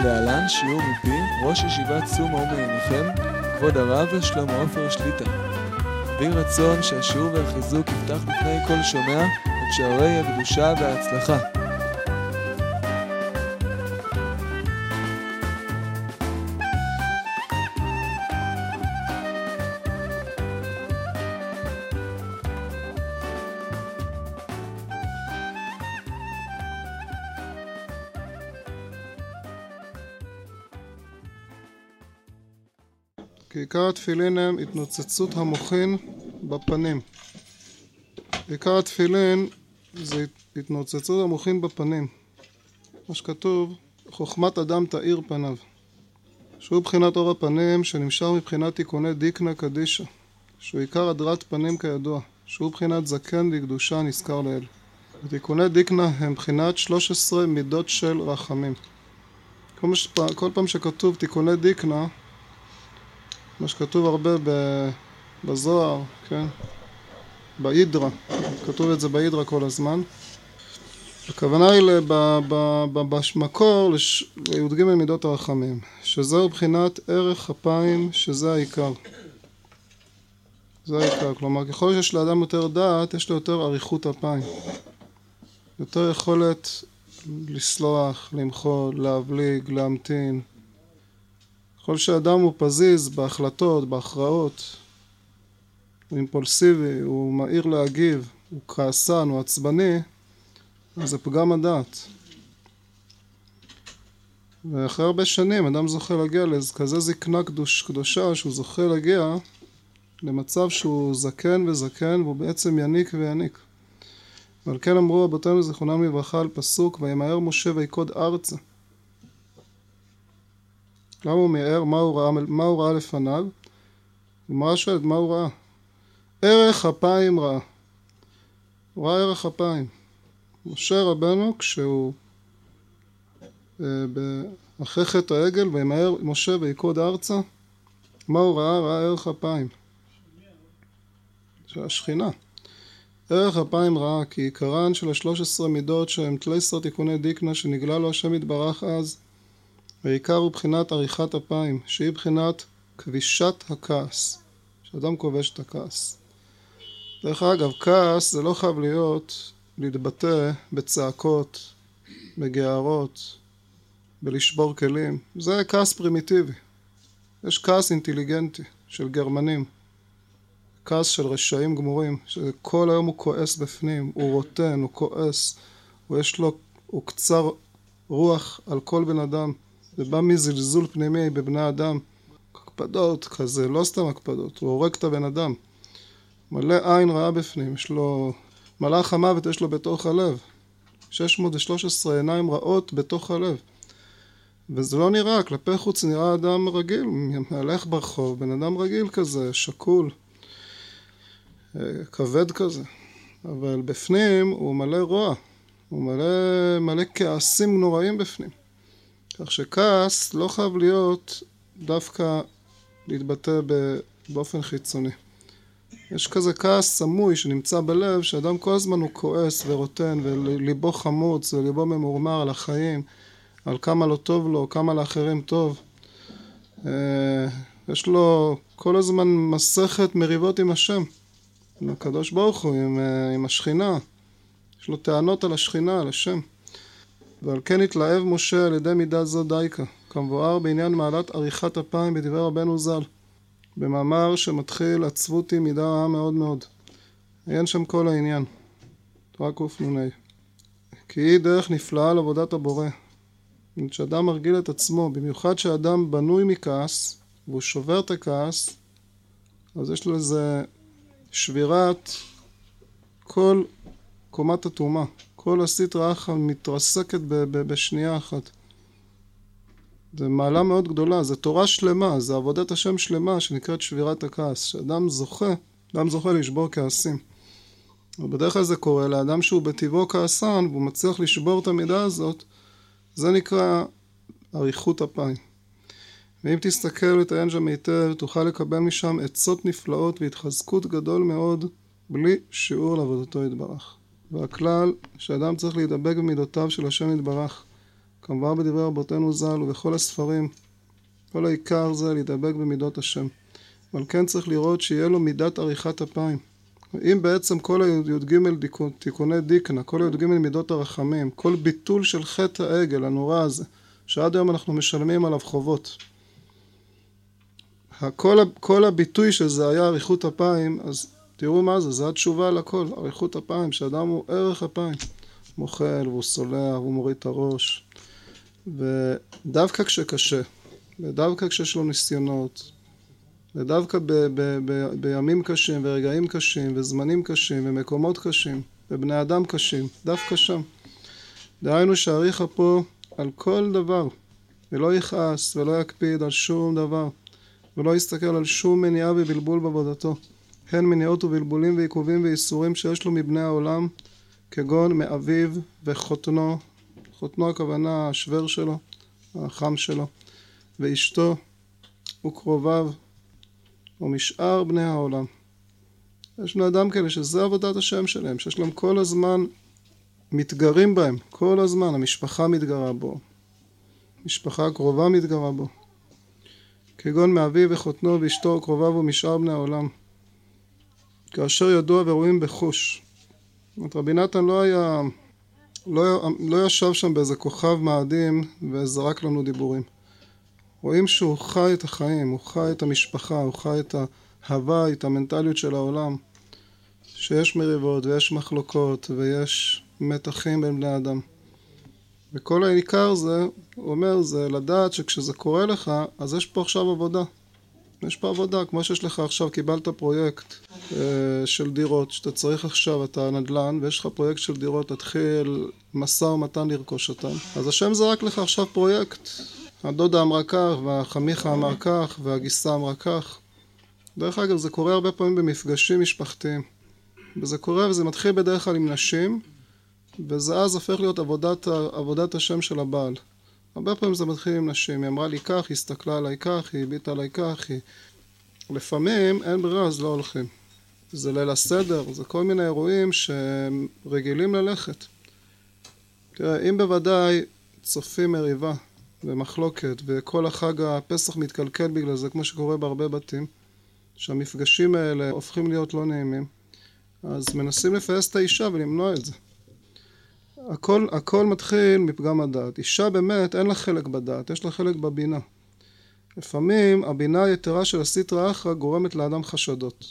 להלן שיעור מפי ראש ישיבת סומא ומניחם, כבוד הרב שלמה עופר שליט"א. בי רצון שהשיעור והחיזוק יפתח בפני כל שומע את שערי הקדושה וההצלחה. כי עיקר התפילין הם התנוצצות המוחין בפנים. עיקר התפילין זה התנוצצות המוחין בפנים. מה שכתוב, חוכמת אדם תאיר פניו. שהוא בחינת אור הפנים שנמשך מבחינת תיקוני דיקנה קדישה. שהוא עיקר הדרת פנים כידוע. שהוא בחינת זקן לקדושה נזכר לאל. ותיקוני דיקנה הם בחינת 13 מידות של רחמים. כל פעם שכתוב תיקוני דיקנה, מה שכתוב הרבה בזוהר, כן? בהידרה, כתוב את זה בהידרה כל הזמן. הכוונה היא במקור לי"ג מידות הרחמים, שזהו בחינת ערך אפיים, שזה העיקר. זה העיקר, כלומר ככל שיש לאדם יותר דעת, יש לו יותר אריכות אפיים. יותר יכולת לסלוח, למחול, להבליג, להמתין. ככל שאדם הוא פזיז בהחלטות, בהכרעות, הוא אימפולסיבי, הוא מהיר להגיב, הוא כעסן, הוא עצבני, אז זה פגם הדעת. ואחרי הרבה שנים אדם זוכה להגיע לכזה זקנה קדושה, שהוא זוכה להגיע למצב שהוא זקן וזקן, והוא בעצם יניק ויניק. ועל כן אמרו רבותינו זיכרונם לברכה על פסוק, וימהר משה ויקוד ארצה. למה הוא מיהר? מה הוא ראה לפניו? הגמרא שואלת, מה הוא ראה? ערך אפיים ראה. הוא ראה ערך אפיים. משה רבנו, כשהוא אחרי חטא העגל, וימהר משה ויקוד ארצה, מה הוא ראה? ראה ערך אפיים. של השכינה. ערך אפיים ראה, כי עיקרן של 13 מידות שהם תלייסר תיקוני דיקנה, שנגלה לו השם יתברך אז, העיקר הוא בחינת עריכת אפיים, שהיא בחינת כבישת הכעס, שאדם כובש את הכעס. דרך אגב, כעס זה לא חייב להתבטא בצעקות, בגערות, בלשבור כלים. זה כעס פרימיטיבי. יש כעס אינטליגנטי של גרמנים, כעס של רשעים גמורים, שכל היום הוא כועס בפנים, הוא רוטן, הוא כועס, הוא קצר רוח על כל בן אדם. זה בא מזלזול פנימי בבני אדם, הקפדות כזה, לא סתם הקפדות, הוא הורג את הבן אדם, מלא עין רעה בפנים, יש לו, מלאך המוות יש לו בתוך הלב, 613 עיניים רעות בתוך הלב, וזה לא נראה, כלפי חוץ נראה אדם רגיל, מהלך ברחוב, בן אדם רגיל כזה, שקול, כבד כזה, אבל בפנים הוא מלא רוע, הוא מלא כעסים נוראים בפנים. כך שכעס לא חייב להיות דווקא להתבטא באופן חיצוני. יש כזה כעס סמוי שנמצא בלב, שאדם כל הזמן הוא כועס ורוטן, וליבו חמוץ, וליבו ממורמר על החיים, על כמה לא טוב לו, כמה לאחרים טוב. יש לו כל הזמן מסכת מריבות עם השם, עם הקדוש ברוך הוא, עם השכינה. יש לו טענות על השכינה, על השם. ועל כן התלהב משה על ידי מידה זו דייקה, כמבואר בעניין מעלת עריכת אפיים בדברי רבנו ז"ל, במאמר שמתחיל עצבותי מידה רעה מאוד מאוד. אין שם כל העניין, תורה קנ"ה. כי היא דרך נפלאה על עבודת הבורא. כשאדם מרגיל את עצמו, במיוחד שאדם בנוי מכעס, והוא שובר את הכעס, אז יש לו איזה שבירת כל קומת התאומה. כל הסטרא אחרא מתרסקת בשנייה אחת. זה מעלה מאוד גדולה, זה תורה שלמה, זה עבודת השם שלמה שנקראת שבירת הכעס, שאדם זוכה לשבור כעסים. ובדרך כלל זה קורה לאדם שהוא בטבעו כעסן, והוא מצליח לשבור את המידה הזאת, זה נקרא אריכות אפיים. ואם תסתכל ותעיין שם היטב, תוכל לקבל משם עצות נפלאות והתחזקות גדול מאוד, בלי שיעור לעבודתו יתברך. והכלל שאדם צריך להידבק במידותיו של השם יתברך. כמובן בדברי רבותינו ז"ל ובכל הספרים, כל העיקר זה להידבק במידות השם. אבל כן צריך לראות שיהיה לו מידת עריכת אפיים. אם בעצם כל הי"ג תיקוני דיקנה, כל הי"ג מידות הרחמים, כל ביטול של חטא העגל הנורא הזה, שעד היום אנחנו משלמים עליו חובות, כל הביטוי של זה היה עריכות אפיים, אז תראו מה זה, זה התשובה לכל, עריכות אפיים, שאדם הוא ערך אפיים, מוחל והוא סולח והוא מוריד את הראש, ודווקא כשקשה, ודווקא כשיש לו ניסיונות, ודווקא בימים קשים ורגעים קשים וזמנים קשים ומקומות קשים ובני אדם קשים, דווקא שם. דהיינו שעריך פה על כל דבר, ולא יכעס ולא יקפיד על שום דבר, ולא יסתכל על שום מניעה ובלבול בעבודתו, הן מניעות ובלבולים ועיכובים ואיסורים שיש לו מבני העולם, כגון מאביו וחותנו, חותנו הכוונה השוור שלו, החם שלו, ואשתו וקרוביו, ומשאר בני העולם. יש בני אדם כאלה שזה עבודת השם שלהם, שיש להם כל הזמן מתגרים בהם, כל הזמן המשפחה מתגרה בו, משפחה הקרובה מתגרה בו, כגון מאביו וחותנו ואשתו וקרוביו ומשאר בני העולם, כאשר ידוע ורואים בחוש. רבי נתן לא ישב שם באיזה כוכב מאדים וזרק לנו דיבורים. רואים שהוא חי את החיים, הוא חי את המשפחה, הוא חי את ההווה, את המנטליות של העולם, שיש מריבות ויש מחלוקות ויש מתחים בין בני אדם. וכל העיקר זה, הוא אומר, זה לדעת שכשזה קורה לך, אז יש פה עכשיו עבודה. יש פה עבודה, כמו שיש לך עכשיו, קיבלת פרויקט של דירות, שאתה צריך עכשיו, אתה נדל"ן, ויש לך פרויקט של דירות, תתחיל מסע ומתן לרכוש אותם. אז השם זרק לך עכשיו פרויקט. הדודה אמרה כך, והחמיכה אמר כך, והגיסה אמרה כך. דרך אגב, זה קורה הרבה פעמים במפגשים משפחתיים. וזה קורה, וזה מתחיל בדרך כלל עם נשים, וזה אז הופך להיות עבודת השם של הבעל. הרבה פעמים זה מתחיל עם נשים. היא אמרה לי כך, היא הסתכלה עליי כך, היא הביטה עליי כך, לפעמים אין ברירה, אז לא הולכים. זה ליל הסדר, זה כל מיני אירועים שרגילים ללכת. תראה, אם בוודאי צופים מריבה ומחלוקת, וכל החג הפסח מתקלקל בגלל זה, כמו שקורה בהרבה בתים, שהמפגשים האלה הופכים להיות לא נעימים, אז מנסים לפייס את האישה ולמנוע את זה. הכל מתחיל מפגם הדעת. אישה באמת אין לה חלק בדעת, יש לה חלק בבינה. לפעמים הבינה היתרה של הסטרא אחרא גורמת לאדם חשדות.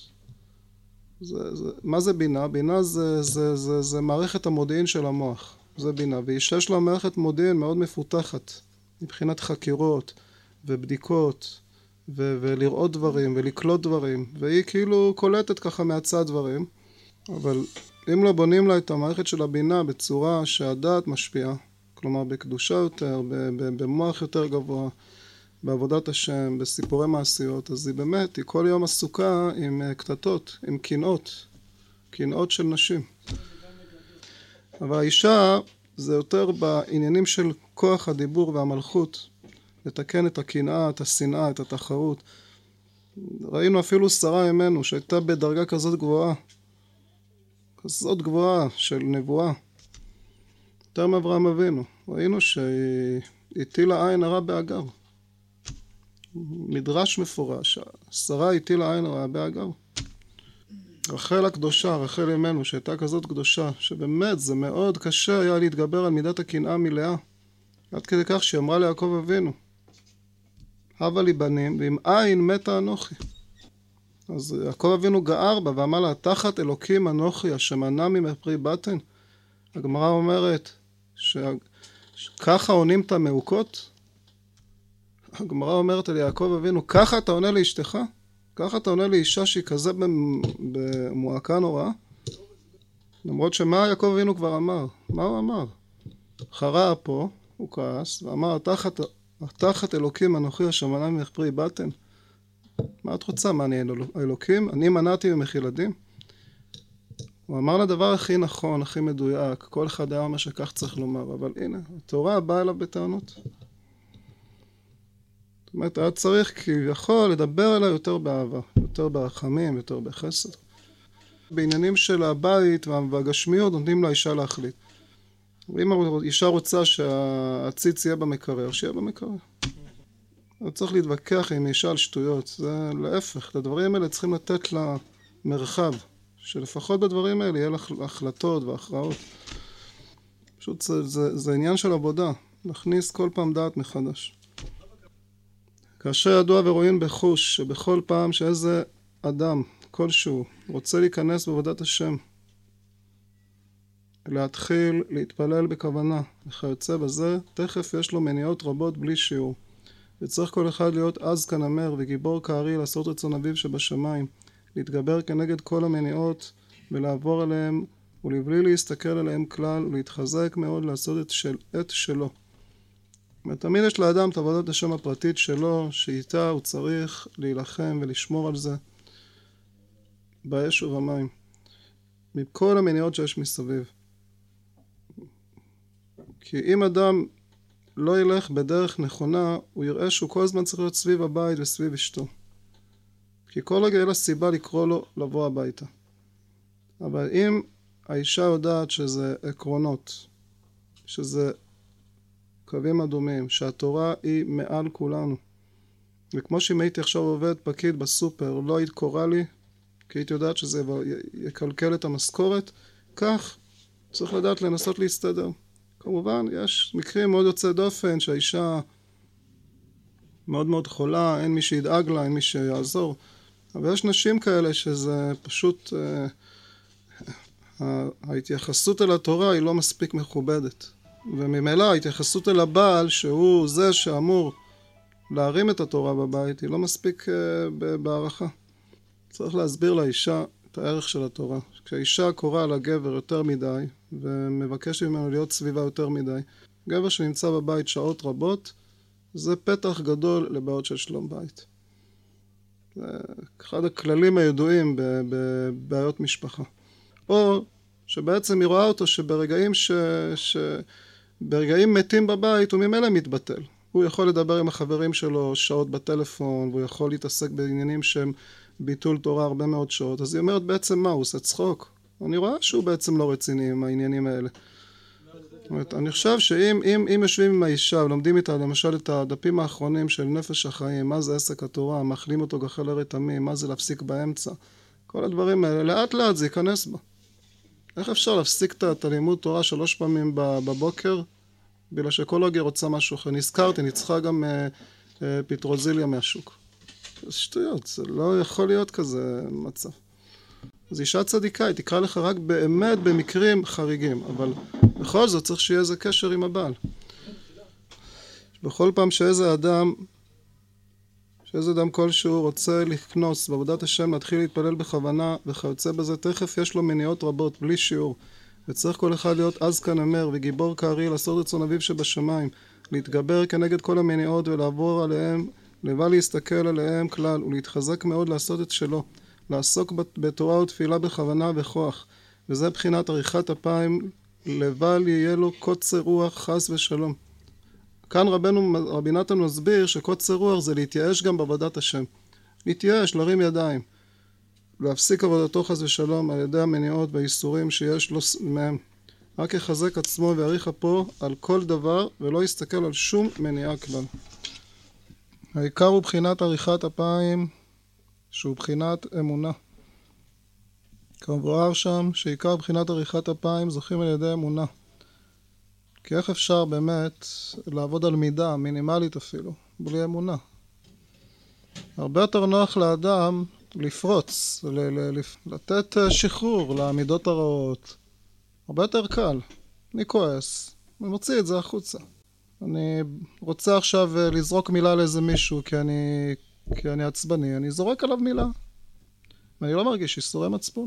מה זה בינה? בינה זה מערכת המודיעין של המוח. זה בינה. ואישה יש לה מערכת מודיעין מאוד מפותחת, מבחינת חקירות ובדיקות ולראות דברים ולקלוט דברים. והיא כאילו קולטת ככה מהצד דברים. אבל אם לא בונים לה את המערכת של הבינה בצורה שהדעת משפיעה, כלומר בקדושה יותר, במוח יותר גבוה, בעבודת השם, בסיפורי מעשיות, אז היא באמת, היא כל יום עסוקה עם קטטות, עם קנאות של נשים. אבל האישה זה יותר בעניינים של כוח הדיבור והמלכות, לתקן את הקנאה, את השנאה, את התחרות. ראינו אפילו שרה אמנו שהייתה בדרגה כזאת גבוהה של נבואה, יותר מאברהם אבינו. ראינו שהיא הטילה עין הרע באגר. מדרש מפורש, שרה הטילה עין הרע באגר. רחל הקדושה, רחל אמנו, שהייתה כזאת קדושה, שבאמת זה מאוד קשה היה להתגבר על מידת הקנאה מלאה, עד כדי כך שהיא אמרה ליעקב אבינו, הבה לי בנים ועם עין מתה אנוכי. אז יעקב אבינו גער בה ואמר לה, תחת אלוקים אנוכי אשר מנע ממך פרי בטן. הגמרא אומרת שככה עונים את המעוקות. הגמרא אומרת על יעקב אבינו, ככה אתה עונה לאשתך? ככה אתה עונה לאישה שהיא כזה במועקה נוראה? למרות שמה יעקב אבינו כבר אמר? מה הוא אמר? חרה פה, הוא כעס, ואמר, תחת אלוקים אנוכי אשר מנע ממך פרי בטן. מה את רוצה? מה, אני אלוקים? אני מנעתי ממך ילדים? הוא אמר לדבר הכי נכון, הכי מדויק, כל אחד היה מה שכך צריך לומר, אבל הנה, התורה באה אליו בטענות. זאת אומרת, היה צריך כביכול לדבר אליו יותר באהבה, יותר ברחמים, יותר בחסד. בעניינים של הבית והגשמיות נותנים לאישה להחליט. אם האישה רוצה שהציץ יהיה במקרר, שיהיה במקרר. לא צריך להתווכח עם אישה על שטויות, זה להפך, את הדברים האלה צריכים לתת לה מרחב, שלפחות בדברים האלה יהיה לך החלטות והכרעות. פשוט זה עניין של עבודה, להכניס כל פעם דעת מחדש. כאשר ידוע ורואים בחוש שבכל פעם שאיזה אדם כלשהו רוצה להיכנס בעבודת השם, להתחיל להתפלל בכוונה וכיוצא בזה, תכף יש לו מניעות רבות בלי שיעור. וצריך כל אחד להיות עז כנמר וגיבור כארי לעשות רצון אביו שבשמיים, להתגבר כנגד כל המניעות ולעבור עליהם ולבלי להסתכל עליהם כלל ולהתחזק מאוד לעשות את שלו. ותמיד יש לאדם את עבודת השם הפרטית שלו, שאיתה הוא צריך להילחם ולשמור על זה באש ובמים, מכל המניעות שיש מסביב. כי אם אדם לא ילך בדרך נכונה, הוא יראה שהוא כל הזמן צריך להיות סביב הבית וסביב אשתו. כי כל רגע יהיה לה סיבה לקרוא לו לבוא הביתה. אבל אם האישה יודעת שזה עקרונות, שזה קווים אדומים, שהתורה היא מעל כולנו. וכמו שאם הייתי עכשיו עובד פקיד בסופר, לא היית קורא לי, כי הייתי יודעת שזה יקלקל את המשכורת, כך צריך לדעת לנסות להסתדר. כמובן, יש מקרים מאוד יוצא דופן שהאישה מאוד מאוד חולה, אין מי שידאג לה, אין מי שיעזור. אבל יש נשים כאלה שזה פשוט, ההתייחסות אל התורה היא לא מספיק מכובדת. וממילא ההתייחסות אל הבעל, שהוא זה שאמור להרים את התורה בבית, היא לא מספיק בהערכה. צריך להסביר לאישה את הערך של התורה. כשהאישה קוראה לגבר יותר מדי, ומבקשת ממנו להיות סביבה יותר מדי, גבר שנמצא בבית שעות רבות, זה פתח גדול לבעיות של שלום בית. זה אחד הכללים הידועים בבעיות משפחה. או שבעצם היא רואה אותו שברגעים ברגעים מתים בבית הוא ממילא מתבטל. הוא יכול לדבר עם החברים שלו שעות בטלפון, והוא יכול להתעסק בעניינים שהם ביטול תורה הרבה מאוד שעות. אז היא אומרת בעצם מה, הוא עושה צחוק? אני רואה שהוא בעצם לא רציני עם העניינים האלה. זאת אומרת, אני חושב שאם יושבים עם האישה ולומדים איתה למשל את הדפים האחרונים של נפש החיים, מה זה עסק התורה, מאכלים אותו גחל ארץ עמים, מה זה להפסיק באמצע, כל הדברים האלה, לאט לאט זה ייכנס בה. איך אפשר להפסיק את הלימוד תורה 3 פעמים בבוקר, בגלל שאקולוגיה רוצה משהו אחר? נזכרתי, אני צריכה גם פטרוזיליה מהשוק. זה שטויות, זה לא יכול להיות כזה מצב. אז אישה צדיקה, היא תקרא לך רק באמת במקרים חריגים, אבל בכל זאת צריך שיהיה איזה קשר עם הבעל. בכל פעם שאיזה אדם כלשהו רוצה לכנוס בעבודת השם, להתחיל להתפלל בכוונה וכיוצא בזה, תכף יש לו מניעות רבות, בלי שיעור. וצריך כל אחד להיות עז כנמר וגיבור כארי, לעשות רצון אביו שבשמיים, להתגבר כנגד כל המניעות ולעבור עליהם, לבל להסתכל עליהם כלל, ולהתחזק מאוד לעשות את שלו, לעסוק בתורה ותפילה בכוונה וכוח. וזה בחינת עריכת אפיים, לבל יהיה לו קוצר רוח חס ושלום. כאן רבי נתן מסביר שקוצר רוח זה להתייאש גם בעבודת השם. להתייאש, להרים ידיים. להפסיק עבודתו חס ושלום על ידי המניעות והאיסורים שיש לו מהם. רק יחזק עצמו ויעריך אפו על כל דבר ולא יסתכל על שום מניעה כלל. העיקר הוא בחינת עריכת אפיים, שהוא בחינת אמונה. כמבואר שם שעיקר בחינת עריכת אפיים זוכים על ידי אמונה. כי איך אפשר באמת לעבוד על מידה מינימלית אפילו, בלי אמונה? הרבה יותר נוח לאדם לפרוץ, לתת שחרור למידות הרעות. הרבה יותר קל. אני כועס, אני מוציא את זה החוצה. אני רוצה עכשיו לזרוק מילה לאיזה מישהו כי אני עצבני, אני זורק עליו מילה. ואני לא מרגיש איסורי מצפון.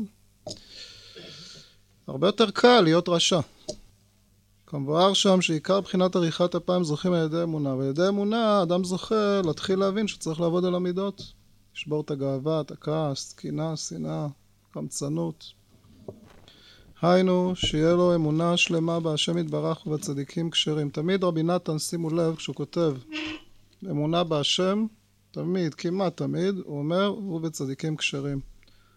הרבה יותר קל להיות רשע. כמבואר שם שעיקר בחינת עריכת אפיים זוכים על ידי אמונה, ועל ידי אמונה אדם זוכה להתחיל להבין שצריך לעבוד על המידות. לשבור את הגאווה, את הכעס, קנאה, שנאה, קמצנות. היינו, שיהיה לו אמונה שלמה בהשם יתברך ובצדיקים כשרים. תמיד רבי נתן, שימו לב, כשהוא כותב אמונה בהשם, תמיד, כמעט תמיד, הוא אומר, הוא בצדיקים כשרים.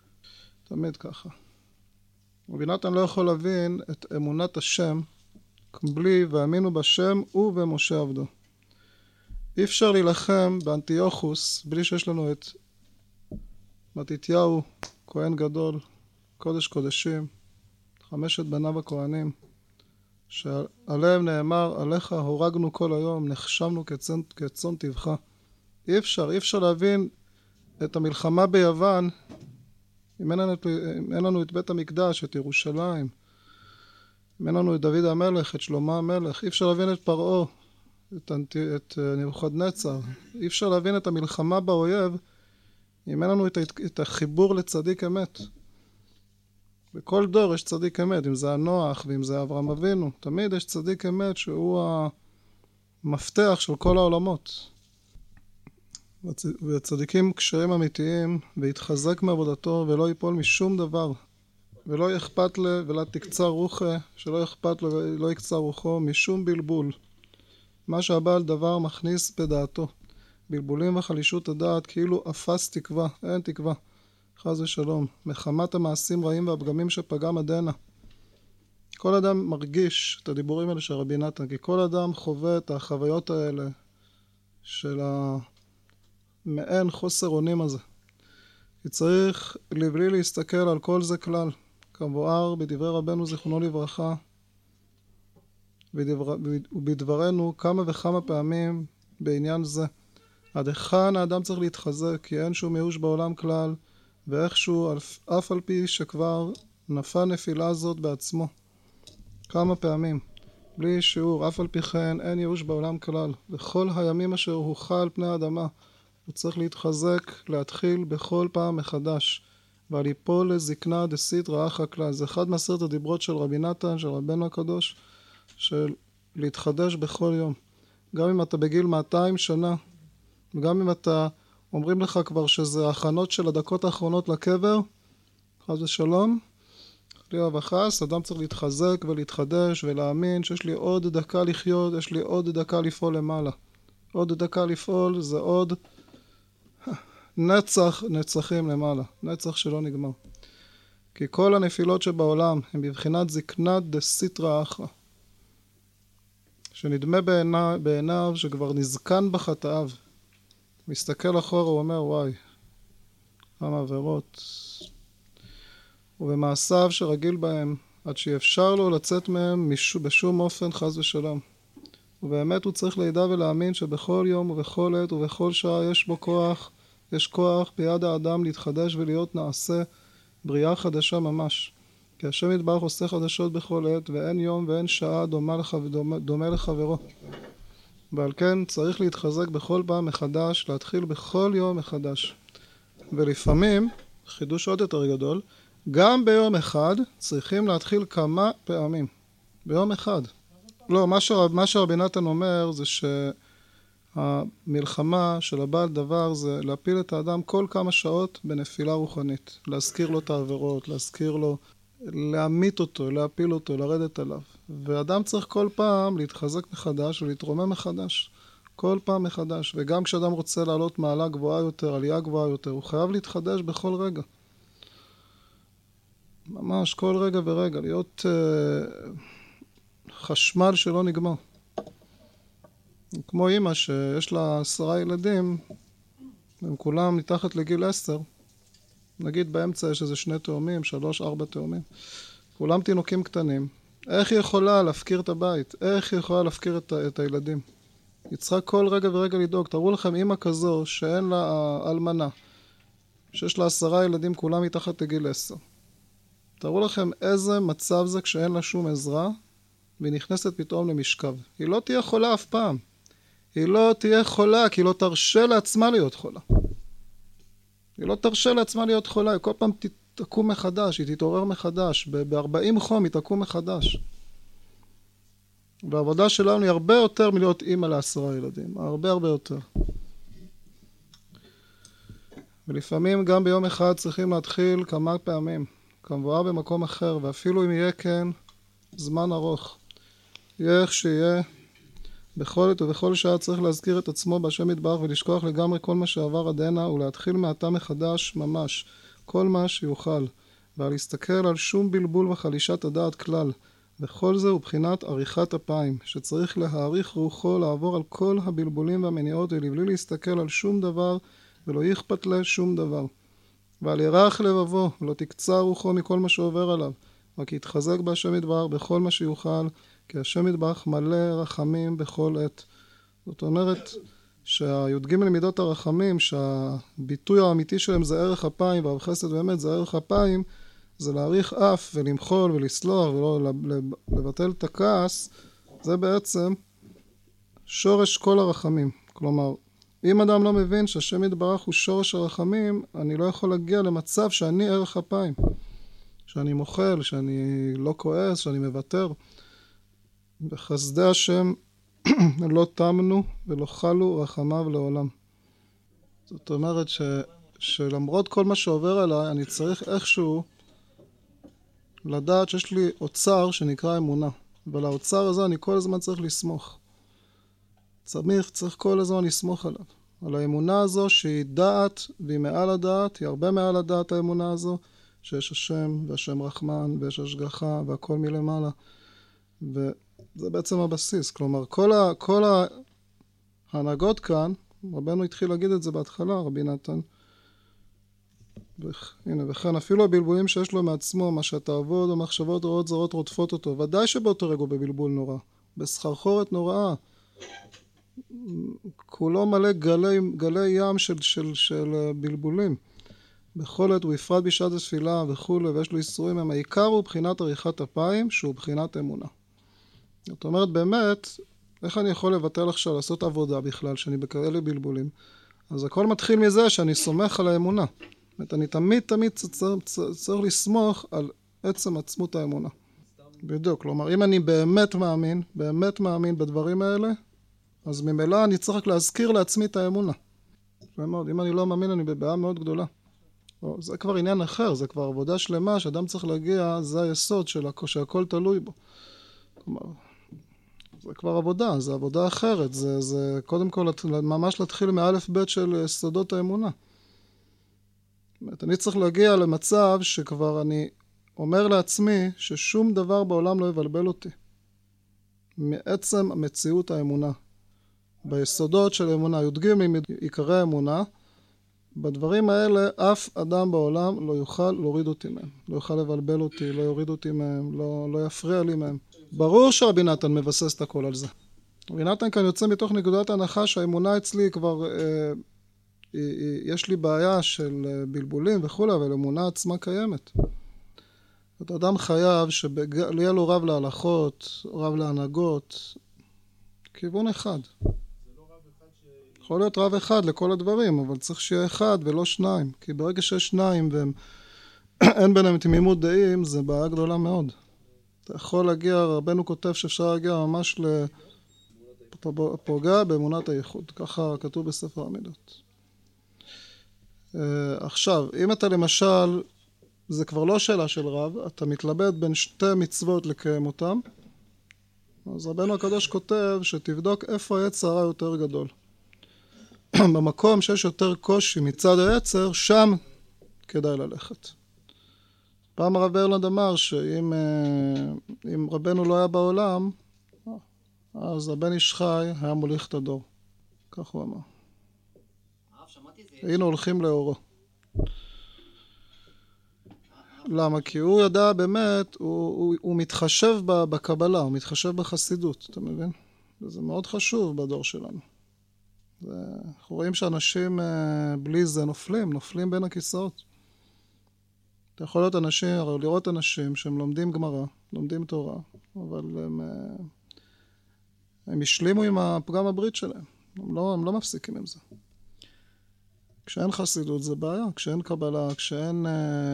תמיד ככה. רבי נתן לא יכול להבין את אמונת השם בלי והאמינו בשם ובמשה עבדו. אי אפשר להילחם באנטיוכוס בלי שיש לנו את מתתיהו, כהן גדול, קודש קודשים, 5 בניו הכהנים, שעליהם נאמר, עליך הורגנו כל היום, נחשמנו כצאן טבחה. אי אפשר להבין את המלחמה ביוון אם אין לנו את בית המקדש, את ירושלים, אם אין לנו את דוד המלך, את שלמה המלך. אי אפשר להבין את פרעה, את נבוכדנצר. אי אפשר להבין את המלחמה באויב אם אין לנו את החיבור לצדיק אמת. בכל דור יש צדיק אמת, אם זה הנוח ואם זה אברהם אבינו, תמיד יש צדיק אמת שהוא המפתח של כל העולמות. וצדיקים קשרים אמיתיים, והתחזק מעבודתו ולא ייפול משום דבר, ולא אכפת ולא תקצר רוחה, שלא אכפת לו ולא יקצר רוחו משום בלבול. מה שהבעל דבר מכניס בדעתו, בלבולים וחלישות הדעת, כאילו אפס תקווה, אין תקווה, חס ושלום, מחמת המעשים רעים והפגמים שפגם עדנה. כל אדם מרגיש את הדיבורים האלה של רבי נתן, כי כל אדם חווה את החוויות האלה של המעין חוסר אונים הזה. כי צריך לבלי להסתכל על כל זה כלל, כמבואר בדברי רבנו זיכרונו לברכה, ובדברנו כמה וכמה פעמים בעניין זה. עד היכן האדם צריך להתחזק, כי אין שום ייאוש בעולם כלל, ואיכשהו אף על פי שכבר נפל נפילה זאת בעצמו. כמה פעמים, בלי שיעור, אף על פי כן אין ייאוש בעולם כלל. בכל הימים אשר הוא חי על פני האדמה, הוא צריך להתחזק, להתחיל בכל פעם מחדש, ועל ליפול לזקנה דסיטרא אחא כלל. זה אחד מעשרת הדיברות של רבי נתן, של רבנו הקדוש, של להתחדש בכל יום. גם אם אתה בגיל 200 שנה, וגם אם אתה אומרים לך כבר שזה הכנות של הדקות האחרונות לקבר, חס ושלום, חלילה וחס, אדם צריך להתחזק ולהתחדש ולהאמין שיש לי עוד דקה לחיות, יש לי עוד דקה לפעול למעלה. עוד דקה לפעול זה עוד נצחים למעלה, נצח שלא נגמר. כי כל הנפילות שבעולם הם בבחינת זקנת דסיטרא אחא, שנדמה בעיניו שכבר נזקן בחטאיו. מסתכל אחורה, הוא אומר, וואי, כמה עבירות. ובמעשיו שרגיל בהם, עד שאפשר לו לצאת מהם בשום אופן, חס ושלום. ובאמת הוא צריך לידע ולהאמין שבכל יום ובכל עת ובכל שעה יש כוח ביד האדם להתחדש ולהיות נעשה בריאה חדשה ממש. כי השם יתברך עושה חדשות בכל עת, ואין יום ואין שעה דומה לחברו. ועל כן צריך להתחזק בכל פעם מחדש, להתחיל בכל יום מחדש. ולפעמים, חידוש עוד יותר גדול, גם ביום אחד צריכים להתחיל כמה פעמים. ביום אחד. לא, מה שרבי נתן אומר זה שהמלחמה של הבעל דבר זה להפיל את האדם כל כמה שעות בנפילה רוחנית. להזכיר לו את העבירות, להזכיר לו, להמית אותו, להפיל אותו, לרדת עליו. ואדם צריך כל פעם להתחזק מחדש ולהתרומם מחדש. כל פעם מחדש. וגם כשאדם רוצה לעלות מעלה גבוהה יותר, עלייה גבוהה יותר, הוא חייב להתחדש בכל רגע. ממש כל רגע ורגע, להיות חשמל שלא נגמר. כמו אמא שיש לה 10 ילדים, הם כולם מתחת לגיל 10, נגיד באמצע יש איזה 2 תאומים, 3-4 תאומים, כולם תינוקים קטנים. איך היא יכולה להפקיר את הבית? איך היא יכולה להפקיר את הילדים? היא צריכה כל רגע ורגע לדאוג. תראו לכם אמא כזו שאין לה אלמנה, שיש לה 10 ילדים, כולם מתחת לגיל 10. תראו לכם איזה מצב זה כשאין לה שום עזרה, והיא נכנסת פתאום למשכב. היא לא תהיה חולה אף פעם. היא לא תהיה חולה, כי היא לא תרשה לעצמה להיות חולה. היא לא תרשה לעצמה להיות חולה, היא כל פעם תקום מחדש, היא תתעורר מחדש, ב-40 חום היא תקום מחדש. והעבודה שלנו היא הרבה יותר מלהיות אימא ל10 ילדים, הרבה יותר. ולפעמים גם ביום אחד צריכים להתחיל כמה פעמים, כמבואר במקום אחר, ואפילו אם יהיה כן זמן ארוך. יהיה איך שיהיה, בכל עת ובכל שעה צריך להזכיר את עצמו בהשם יתברך ולשכוח לגמרי כל מה שעבר עד הנה ולהתחיל מעתה מחדש ממש כל מה שיוכל, ועל להסתכל על שום בלבול וחלישת הדעת כלל, וכל זה הוא בחינת עריכת אפיים, שצריך להעריך רוחו, לעבור על כל הבלבולים והמניעות ולבלי להסתכל על שום דבר ולא יכפת לשום דבר. ועל ירח לבבו, ולא תקצר רוחו מכל מה שעובר עליו, רק יתחזק בהשם יתברך בכל מה שיוכל, כי השם יתברך מלא רחמים בכל עת. זאת אומרת שהי"ג למידות הרחמים, שהביטוי האמיתי שלהם זה ערך אפיים, והחסד באמת זה ערך אפיים, זה להעריך אף ולמחול ולסלוח ולא לבטל את הכעס, זה בעצם שורש כל הרחמים. כלומר, אם אדם לא מבין שהשם יתברך הוא שורש הרחמים, אני לא יכול להגיע למצב שאני ערך אפיים, שאני מוחל, שאני לא כועס, שאני מוותר. בחסדי השם לא תמנו ולא חלו רחמיו לעולם. זאת אומרת שלמרות כל מה שעובר עליי, אני צריך איכשהו לדעת שיש לי אוצר שנקרא אמונה, ועל האוצר הזה אני כל הזמן צריך לסמוך. צריך כל הזמן לסמוך עליו. על האמונה הזו שהיא דעת והיא מעל הדעת, היא הרבה מעל הדעת האמונה הזו, שיש השם והשם רחמן ויש השגחה והכל מלמעלה. וזה בעצם הבסיס. כלומר, כל ההנהגות כאן, רבנו התחיל להגיד את זה בהתחלה, רבי נתן, הנה, וכן אפילו הבלבולים שיש לו מעצמו, מה שהתאוות ומחשבות רעות זרות רודפות אותו, ודאי שבאותו רגע הוא בבלבול נורא, בסחרחורת נוראה, כולו מלא גלי ים של בלבולים. בכל עת הוא יפרד בשעת התפילה וכו', ויש לו איסורים הם. העיקר הוא בחינת עריכת אפיים, שהוא בחינת אמונה. זאת אומרת, באמת, איך אני יכול לבטל עכשיו, לעשות עבודה בכלל, שאני בכאלה בלבולים? אז הכל מתחיל מזה שאני סומך על האמונה. זאת אומרת, אני תמיד צריך לסמוך על עצם עצמות האמונה. בדיוק, כלומר, אם אני באמת מאמין בדברים האלה, אז ממילא אני צריך רק להזכיר לעצמי את האמונה. כלומר, אם אני לא מאמין, אני בבעיה מאוד גדולה. זה כבר עניין אחר, זה כבר עבודה שלמה שאדם צריך להגיע, זה היסוד שהכל תלוי בו. כלומר, זה כבר עבודה, זה עבודה אחרת, זה קודם כל ממש להתחיל מאלף בית של סודות האמונה. זאת אומרת, אני צריך להגיע למצב שכבר אני אומר לעצמי ששום דבר בעולם לא יבלבל אותי. מעצם מציאות האמונה. ביסודות של האמונה, י"ג עיקרי האמונה, בדברים האלה אף אדם בעולם לא יוכל להוריד אותי מהם, לא יוכל לבלבל אותי, לא יוריד אותי מהם, לא יפריע לי מהם. ברור שרבי נתן מבסס את הכל על זה. רבי נתן כאן יוצא מתוך נקודת ההנחה שהאמונה אצלי כבר, יש לי בעיה של בלבולים וכו', אבל האמונה עצמה קיימת. את אדם חייב שיהיה לו רב להלכות, רב להנהגות, כיוון אחד. יכול להיות רב אחד לכל הדברים, אבל צריך שיהיה אחד ולא שניים. כי ברגע שיש שניים ואין ביניהם תמימות דעים, זה בעיה גדולה מאוד. אתה יכול להגיע, רבנו כותב שאפשר להגיע ממש לפוגע באמונת הייחוד. ככה כתוב בספר המידות. עכשיו, אם אתה למשל, זה כבר לא שאלה של רב, אתה מתלבט בין שתי מצוות לקיים אותם, אז רבנו הקדוש כותב שתבדוק איפה היצר הרע יותר גדול. במקום שיש יותר קושי מצד היצר, שם כדאי ללכת. פעם הרב ברלנד אמר שאם רבנו לא היה בעולם, אז הבן איש חי היה מוליך את הדור. כך הוא אמר. היינו הולכים לאורו. למה? כי הוא ידע באמת, הוא מתחשב בקבלה, הוא מתחשב בחסידות, אתה מבין? וזה מאוד חשוב בדור שלנו. אנחנו רואים שאנשים בלי זה נופלים בין הכיסאות. אתה יכול לראות אנשים שהם לומדים גמרא, לומדים תורה, אבל הם השלימו עם הפגם הברית שלהם. הם לא מפסיקים עם זה. כשאין חסידות זה בעיה, כשאין קבלה, כשאין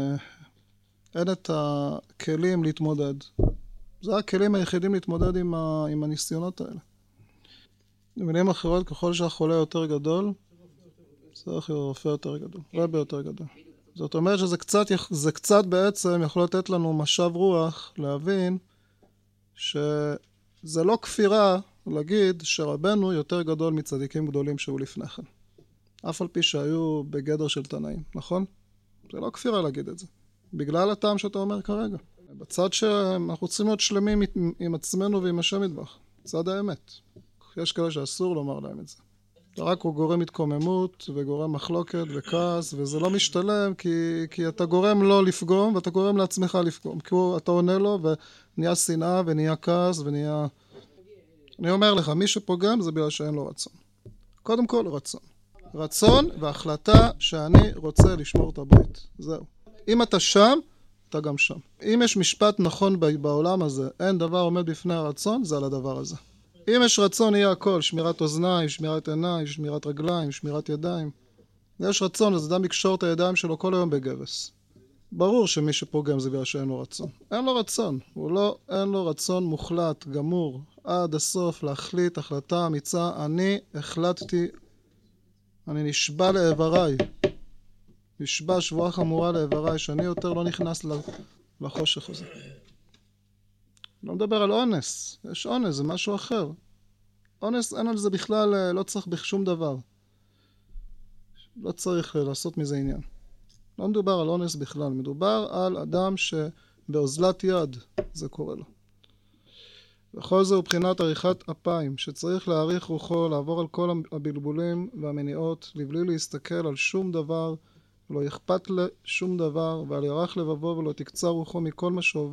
את הכלים להתמודד. זה הכלים היחידים להתמודד עם הניסיונות האלה. במילים אחרות, ככל שהחולה יותר גדול, צריך רופא יותר גדול, רבי יותר גדול. זאת אומרת שזה קצת בעצם יכול לתת לנו משב רוח להבין שזה לא כפירה להגיד שרבנו יותר גדול מצדיקים גדולים שהיו לפני כן. אף על פי שהיו בגדר של תנאים, נכון? זה לא כפירה להגיד את זה. בגלל הטעם שאתה אומר כרגע. בצד שאנחנו צריכים להיות שלמים עם עצמנו ועם השם יתברך, צד האמת. יש כאלה שאסור לומר להם את זה. זה רק הוא גורם התקוממות וגורם מחלוקת וכעס, וזה לא משתלם כי אתה גורם לו לפגום ואתה גורם לעצמך לפגום. כי אתה עונה לו ונהיה שנאה ונהיה כעס ונהיה... אני אומר לך, מי שפוגם זה בגלל שאין לו רצון. קודם כל רצון. רצון והחלטה שאני רוצה לשמור את הברית. זהו. אם אתה שם, אתה גם שם. אם יש משפט נכון בעולם הזה, אין דבר עומד בפני הרצון, זה על הדבר הזה. אם יש רצון יהיה הכל, שמירת אוזניים, שמירת עיניים, שמירת רגליים, שמירת ידיים. יש רצון, אז אדם יקשור את הידיים שלו כל היום בגבס. ברור שמי שפוגם זה בגלל שאין לו רצון. אין לו רצון. אין לו רצון מוחלט, גמור, עד הסוף להחליט החלטה אמיצה. אני החלטתי, אני נשבע לעבריי. נשבע שבועה חמורה לעבריי, שאני יותר לא נכנס לחושך הזה. לא מדבר על אונס. יש אונס, זה משהו אחר. אונס, אין על זה בכלל, לא צריך בשום דבר. לא צריך לעשות מזה עניין. לא מדובר על אונס בכלל, מדובר על אדם שבאוזלת יד זה קורה לו. וכל זה הוא בחינת עריכת אפיים, שצריך להעריך רוחו, לעבור על כל הבלבולים והמניעות, לבלי להסתכל על שום דבר, לא אכפת לשום דבר, ועל ירח לבבו ולא תקצר רוחו מכל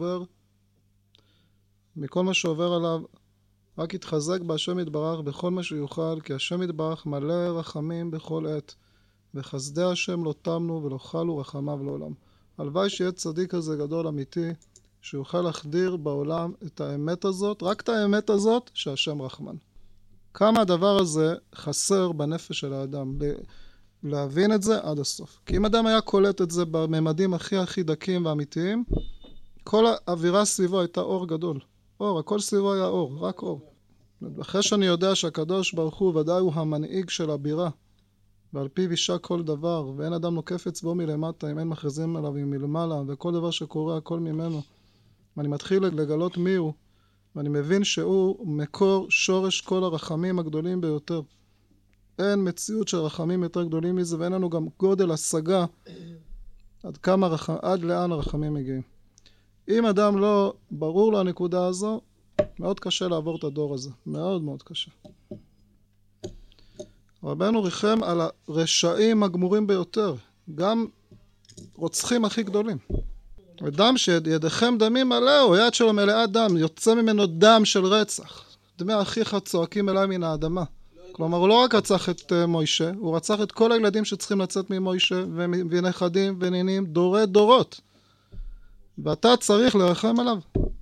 מה שעובר עליו, רק יתחזק בהשם יתברך בכל מה שיוכל, כי השם יתברך מלא רחמים בכל עת, וחסדי השם לא תמנו ולא חלו רחמיו לעולם. הלוואי שיהיה צדיק הזה גדול אמיתי, שיוכל להחדיר בעולם את האמת הזאת, רק את האמת הזאת שהשם רחמן. כמה הדבר הזה חסר בנפש של האדם, להבין את זה עד הסוף. כי אם אדם היה קולט את זה בממדים הכי דקים ואמיתיים, כל האווירה סביבו הייתה אור גדול. אור, הכל סביבו היה אור, רק אור. אחרי שאני יודע שהקדוש ברוך הוא ודאי הוא המנהיג של הבירה, ועל פיו אישה כל דבר, ואין אדם נוקף אצבעו מלמטה, אם אין מכריזים עליו מלמעלה, וכל דבר שקורה, הכל ממנו. ואני מתחיל לגלות מי הוא, ואני מבין שהוא מקור שורש כל הרחמים הגדולים ביותר. אין מציאות של רחמים יותר גדולים מזה, ואין לנו גם גודל השגה עד לאן הרחמים מגיעים. אם אדם לא ברור לו הנקודה הזו, מאוד קשה לעבור את הדור הזה. מאוד מאוד קשה. רבנו ריחם על הרשעים הגמורים ביותר, גם רוצחים הכי גדולים. אדם שידיכם דמים מלאו, יד שלו מלאה דם, יוצא ממנו דם של רצח. דמי אחיך צועקים אליי מן האדמה. כלומר, הוא לא רק רצח את מוישה, הוא רצח את כל הילדים שצריכים לצאת ממוישה, ונכדים ונינים, דורות. ואתה צריך לרחם עליו.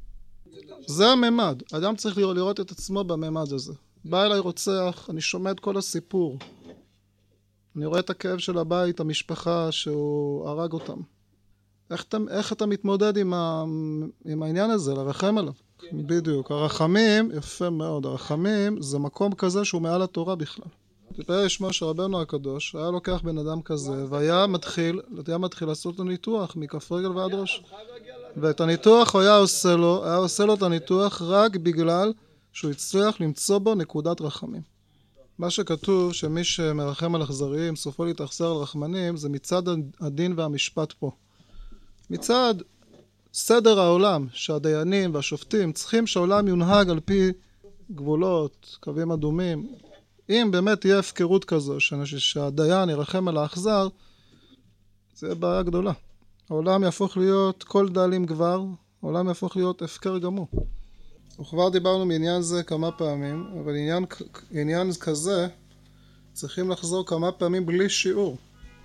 זה הממד. אדם צריך לראות את עצמו בממד הזה. בא אליי רוצח, אני שומע את כל הסיפור. אני רואה את הכאב של הבית, המשפחה שהוא הרג אותם. איך אתה מתמודד עם העניין הזה, לרחם עליו? בדיוק. הרחמים, יפה מאוד, הרחמים זה מקום כזה שהוא מעל התורה בכלל. תראה, שמו שרבנו הקדוש היה לוקח בן אדם כזה והיה מתחיל לעשות לו ניתוח מכף רגל ועד ראש. ואת הניתוח הוא היה עושה לו את הניתוח רק בגלל שהוא הצליח למצוא בו נקודת רחמים. מה שכתוב שמי שמרחם על אכזריים סופו להתאכזר על רחמנים, זה מצד הדין והמשפט פה. מצד סדר העולם שהדיינים והשופטים צריכים שהעולם יונהג על פי גבולות, קווים אדומים. אם באמת תהיה הפקרות כזו שהדיין ירחם על האכזר, זה יהיה בעיה גדולה. העולם יהפוך להיות כל דלים גבר, העולם יהפוך להיות הפקר גמור. וכבר דיברנו מעניין זה כמה פעמים, אבל עניין כזה צריכים לחזור כמה פעמים בלי שיעור.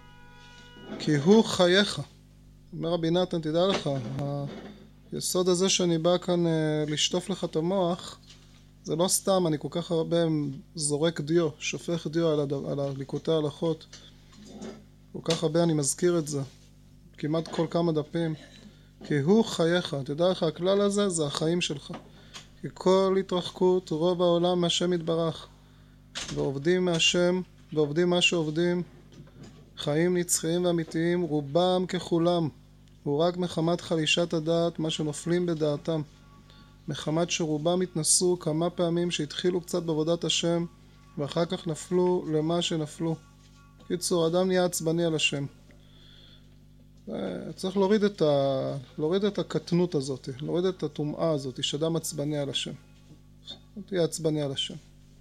כי הוא חייך. אומר רבי נתן, תדע לך, היסוד הזה שאני בא כאן לשטוף לך את המוח, זה לא סתם, אני כל כך הרבה זורק דיו, שופך דיו על ליקוטי ההלכות. כל כך הרבה אני מזכיר את זה, כמעט כל כמה דפים. כי הוא חייך, תדע לך, הכלל הזה זה החיים שלך. כי כל התרחקות, רוב העולם מהשם יתברך, ועובדים מהשם, ועובדים מה שעובדים, חיים נצחיים ואמיתיים, רובם ככולם, הוא רק מחמת חלישת הדעת, מה שנופלים בדעתם. מחמת שרובם התנסו כמה פעמים שהתחילו קצת בעבודת השם, ואחר כך נפלו למה שנפלו. קיצור, אדם נהיה עצבני על השם. צריך להוריד את הקטנות הזאת, להוריד את הטומאה הזאת, שאדם עצבני על השם. תהיה עצבני על השם.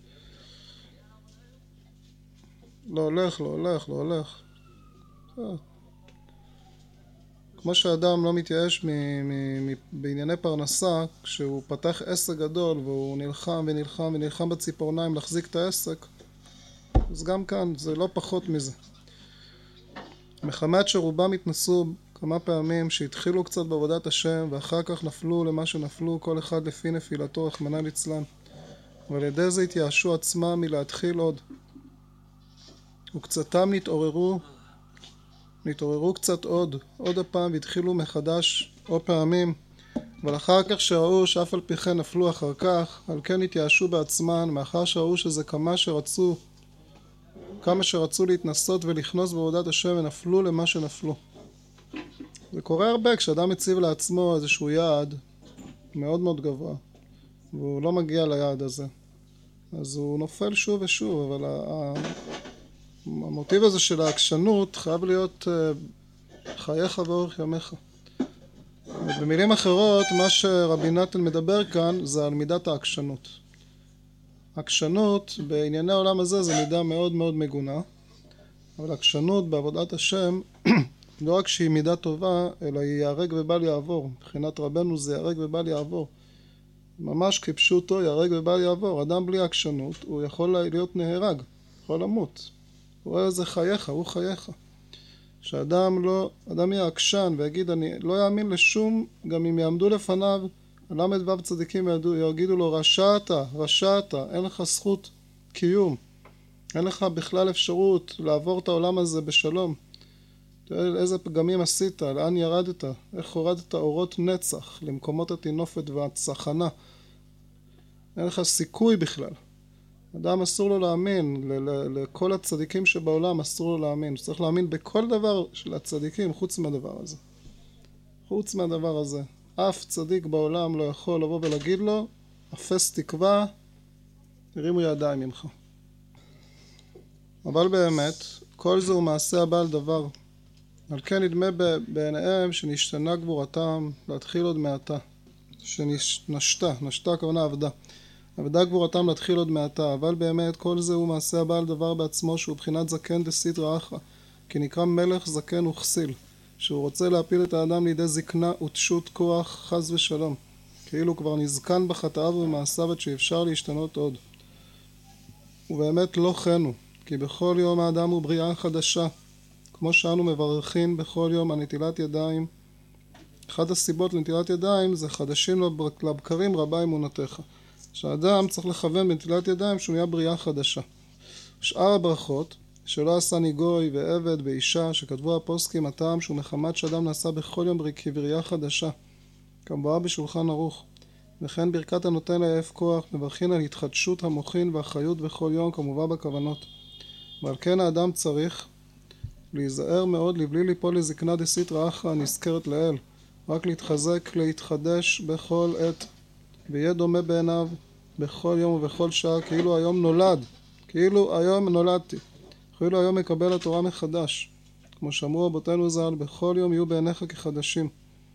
לא הולך. כמו שאדם לא מתייאש בענייני פרנסה, כשהוא פתח עסק גדול והוא נלחם בציפורניים להחזיק את העסק, אז גם כאן זה לא פחות מזה. מחמת שרובם התנסו כמה פעמים שהתחילו קצת בעבודת השם ואחר כך נפלו למה שנפלו, כל אחד לפי נפילתו, רחמנא ליצלן, ועל ידי זה התייאשו עצמם מלהתחיל עוד. וקצתם נתעוררו קצת עוד הפעם והתחילו מחדש עוד פעמים, אבל אחר כך שראו שאף על פי כן נפלו אחר כך, על כן התייאשו בעצמן, מאחר שראו שזה כמה שרצו להתנסות ולכנוס בעבודת השם ונפלו למה שנפלו. זה קורה הרבה כשאדם מציב לעצמו איזשהו יעד מאוד מאוד גבוה והוא לא מגיע ליעד הזה, אז הוא נופל שוב ושוב. אבל המוטיב הזה של העקשנות חייב להיות חייך ואורך ימיך. במילים אחרות, מה שרבי נתן מדבר כאן זה על מידת העקשנות. עקשנות בענייני העולם הזה זה מידה מאוד מאוד מגונה, אבל עקשנות בעבודת השם לא רק שהיא מידה טובה, אלא היא ייהרג ובל יעבור. מבחינת רבנו זה ייהרג ובל יעבור, ממש כפשוטו, ייהרג ובל יעבור. אדם בלי עקשנות הוא יכול להיות נהרג, יכול למות. הוא רואה איזה חייך, הוא חייך. שאדם יהיה עקשן ויגיד אני לא יאמין לשום, גם אם יעמדו לפניו הל"ו צדיקים יגידו לו רשעת, אין לך זכות קיום, אין לך בכלל אפשרות לעבור את העולם הזה בשלום. תראה איזה פגמים עשית, לאן ירדת, איך הורדת אורות נצח למקומות הטינופת והצחנה. אין לך סיכוי בכלל. אדם אסור לו להאמין, לכל הצדיקים שבעולם אסור לו להאמין. צריך להאמין בכל דבר של הצדיקים חוץ מהדבר הזה. אף צדיק בעולם לא יכול לבוא ולהגיד לו, אפס תקווה, הרימו ידיים ממך. אבל באמת, כל זה הוא מעשה הבעל דבר. על כן נדמה בעיניהם שנשתנה גבורתם להתחיל עוד מעתה. נשתה הכוונה עבדה גבורתם להתחיל עוד מעתה. אבל באמת כל זה הוא מעשה הבעל דבר בעצמו, שהוא בחינת זקן דסיטרא אחרא, כי נקרא מלך זקן וכסיל, שהוא רוצה להפיל את האדם לידי זקנה ותשות כוח חס ושלום, כאילו כבר נזקן בחטאיו ובמעשיו עד שאפשר להשתנות עוד. ובאמת לא כן הוא, כי בכל יום האדם הוא בריאה חדשה, כמו שאנו מברכים בכל יום על נטילת ידיים. אחד הסיבות לנטילת ידיים זה חדשים לבקרים רבה אמונתך, שהאדם צריך לכוון בנטילת ידיים שהוא נהיה בריאה חדשה. שאר הברכות שלא עשני גוי ועבד ואישה שכתבו הפוסקים, הטעם שהוא מחמת שאדם נעשה בכל יום כבריאה חדשה, כמובן בשולחן ערוך. וכן ברכת הנותן לעייף כוח מברכין על התחדשות המוחין והחיות בכל יום, כמובן בכוונות. ועל כן האדם צריך להיזהר מאוד לבלי ליפול לזקנה דסיטרא אחרא הנזכרת לעיל, רק להתחזק, להתחדש בכל עת, ויהיה דומה בעיניו בכל יום ובכל שעה, כאילו היום נולדתי, כאילו היום מקבל התורה מחדש, כמו שאמרו רבותינו ז"ל, בכל יום יהיו בעיניך כחדשים.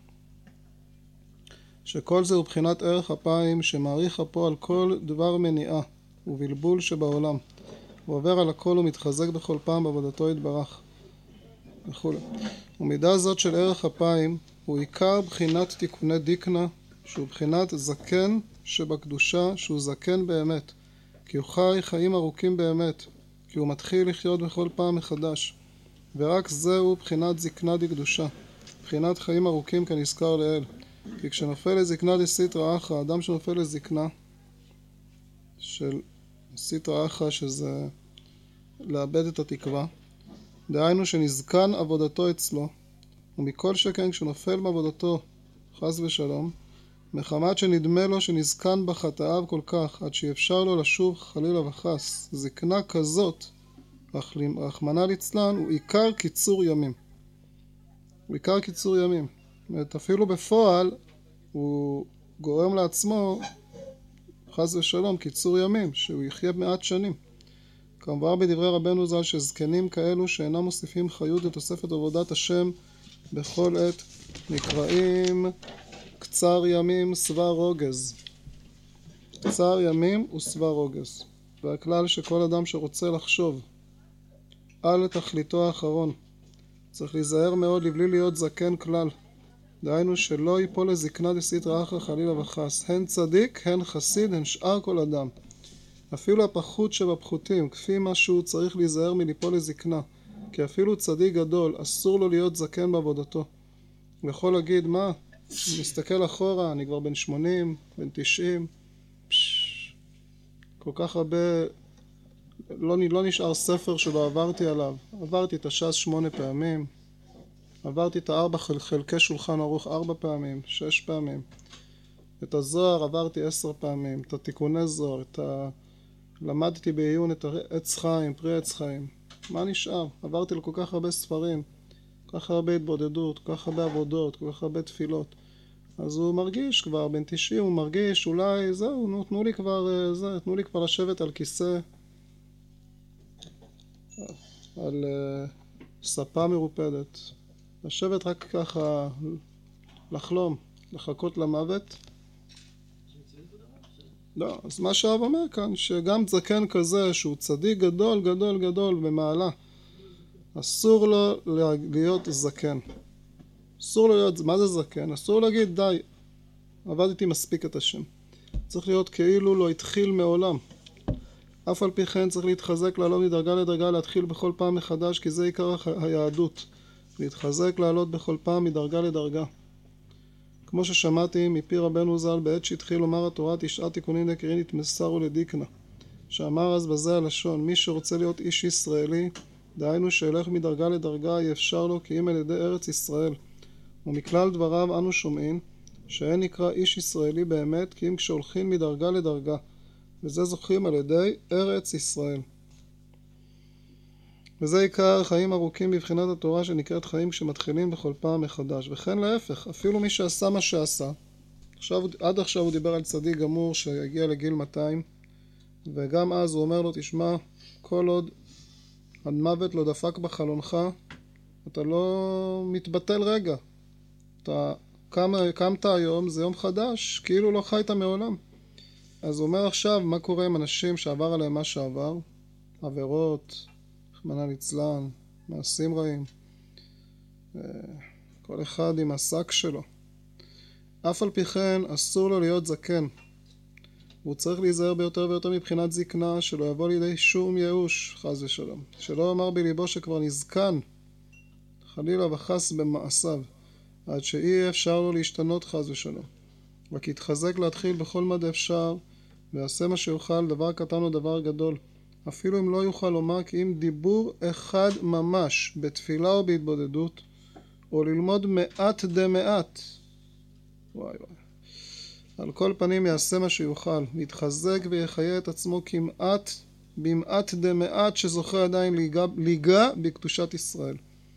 שכל זה הוא בחינת ערך אפיים, שמעריך אפו על כל דבר מניעה ובלבול שבעולם, הוא עובר על הכל ומתחזק בכל פעם בעבודתו יתברך וכו'. ומידה זאת של ערך אפיים הוא עיקר בחינת תיקוני דיקנה, שהוא בחינת זקן שבקדושה, שהוא זקן באמת, כי הוא חי חיים ארוכים באמת, כי הוא מתחיל לחיות בכל פעם מחדש, ורק זהו בחינת זקנה דקדושה, בחינת חיים ארוכים כנזכר לעיל. כי כשנופל לזקנה דסיטרא אחרא, אדם שנופל לזקנה של סיטרא אחרא, שזה לאבד את התקווה, דהיינו שנזקן עבודתו אצלו, ומכל שכן כשנופל מעבודתו חס ושלום, מחמת שנדמה לו שנזקן בחטאיו כל כך, עד שאפשר לו לשוב חלילה וחס. זקנה כזאת, רחמנא ליצלן, הוא עיקר קיצור ימים. זאת אומרת, אפילו בפועל הוא גורם לעצמו חס ושלום קיצור ימים, שהוא יחיה מעט שנים. כמובן בדברי רבנו ז"ל שזקנים כאלו שאינם מוסיפים חיות לתוספת עבודת השם בכל עת נקראים קצר ימים שבע רוגז. קצר ימים ושבע רוגז. והכלל שכל אדם שרוצה לחשוב על תכליתו האחרון צריך להיזהר מאוד לבלי להיות זקן כלל. דהיינו שלא ייפול לזקנה דסתרא אחרא חלילה וחס. הן צדיק, הן חסיד, הן שאר כל אדם. אפילו הפחות שבפחותים, כפי מה שהוא צריך להיזהר מליפול לזקנה. כי אפילו צדיק גדול, אסור לו להיות זקן בעבודתו. ויכול להגיד, מה? מסתכל אחורה, אני כבר בן 80, בן 90. כל כך הרבה, לא נשאר ספר שלא עברתי עליו. עברתי את הש"ס 8 פעמים. עברתי את 4 חלקי שולחן ערוך 4 פעמים, 6 פעמים. את הזוהר עברתי 10 פעמים, את התיקוני זוהר, למדתי בעיון את עץ חיים, פרי עץ חיים. מה נשאר? עברתי לכל כך הרבה ספרים, כל כך הרבה התבודדות, כל כך הרבה עבודות, כל כך הרבה תפילות. אז הוא מרגיש כבר, בן 90, הוא מרגיש אולי, זהו, תנו לי כבר לשבת על כיסא, על ספה מרופדת. לשבת רק ככה, לחלום, לחכות למוות. לא, אז מה שהרב אומר כאן, שגם זקן כזה, שהוא צדיק גדול גדול גדול במעלה, אסור לו להיות זקן. אסור לו להיות, מה זה זקן? אסור לו להגיד, די, עבדתי מספיק את השם. צריך להיות כאילו לא התחיל מעולם. אף על פי כן צריך להתחזק, לעלות מדרגה לדרגה, להתחיל בכל פעם מחדש, כי זה עיקר היהדות. להתחזק, לעלות בכל פעם מדרגה לדרגה. כמו ששמעתי מפי רבנו ז"ל בעת שהתחיל לומר התורה 9 תיקונים לעיקרין נתמסרו לדיקנה, שאמר אז בזה הלשון, מי שרוצה להיות איש ישראלי, דהיינו שילך מדרגה לדרגה, יהיה אפשר לו כי אם על ידי ארץ ישראל. ומכלל דבריו אנו שומעים שאין נקרא איש ישראלי באמת כי אם כשהולכים מדרגה לדרגה, וזה זוכים על ידי ארץ ישראל. וזה עיקר חיים ארוכים בבחינת התורה שנקראת חיים כשמתחילים בכל פעם מחדש. וכן להפך, אפילו מי שעשה מה שעשה, עד עכשיו הוא דיבר על צדיק גמור שהגיע לגיל 200, וגם אז הוא אומר לו, תשמע, כל עוד המוות לא דפק בחלונך, אתה לא מתבטל רגע. אתה קמת היום, זה יום חדש, כאילו לא חיית מעולם. אז הוא אומר עכשיו, מה קורה עם אנשים שעבר עליהם מה שעבר? עבירות, רחמנא ליצלן, מעשים רעים, כל אחד עם השק שלו. אף על פי כן אסור לו להיות זקן. הוא צריך להיזהר ביותר ויותר מבחינת זקנה, שלא יבוא לידי שום ייאוש, חס ושלום. שלא אמר בליבו שכבר נזקן, חלילה וחס במעשיו, עד שאי אפשר לו להשתנות חס ושלום. רק יתחזק להתחיל בכל מד אפשר, ועשה מה שיוכל, דבר קטן או דבר גדול. אפילו אם לא יוכל לומר כי אם דיבור אחד ממש בתפילה או בהתבודדות, או ללמוד מעט דמעט. וואי וואי. על כל פנים יעשה מה שיוכל, יתחזק ויחיה את עצמו כמעט במעט דמעט שזוכה עדיין ליגע בקדושת ישראל.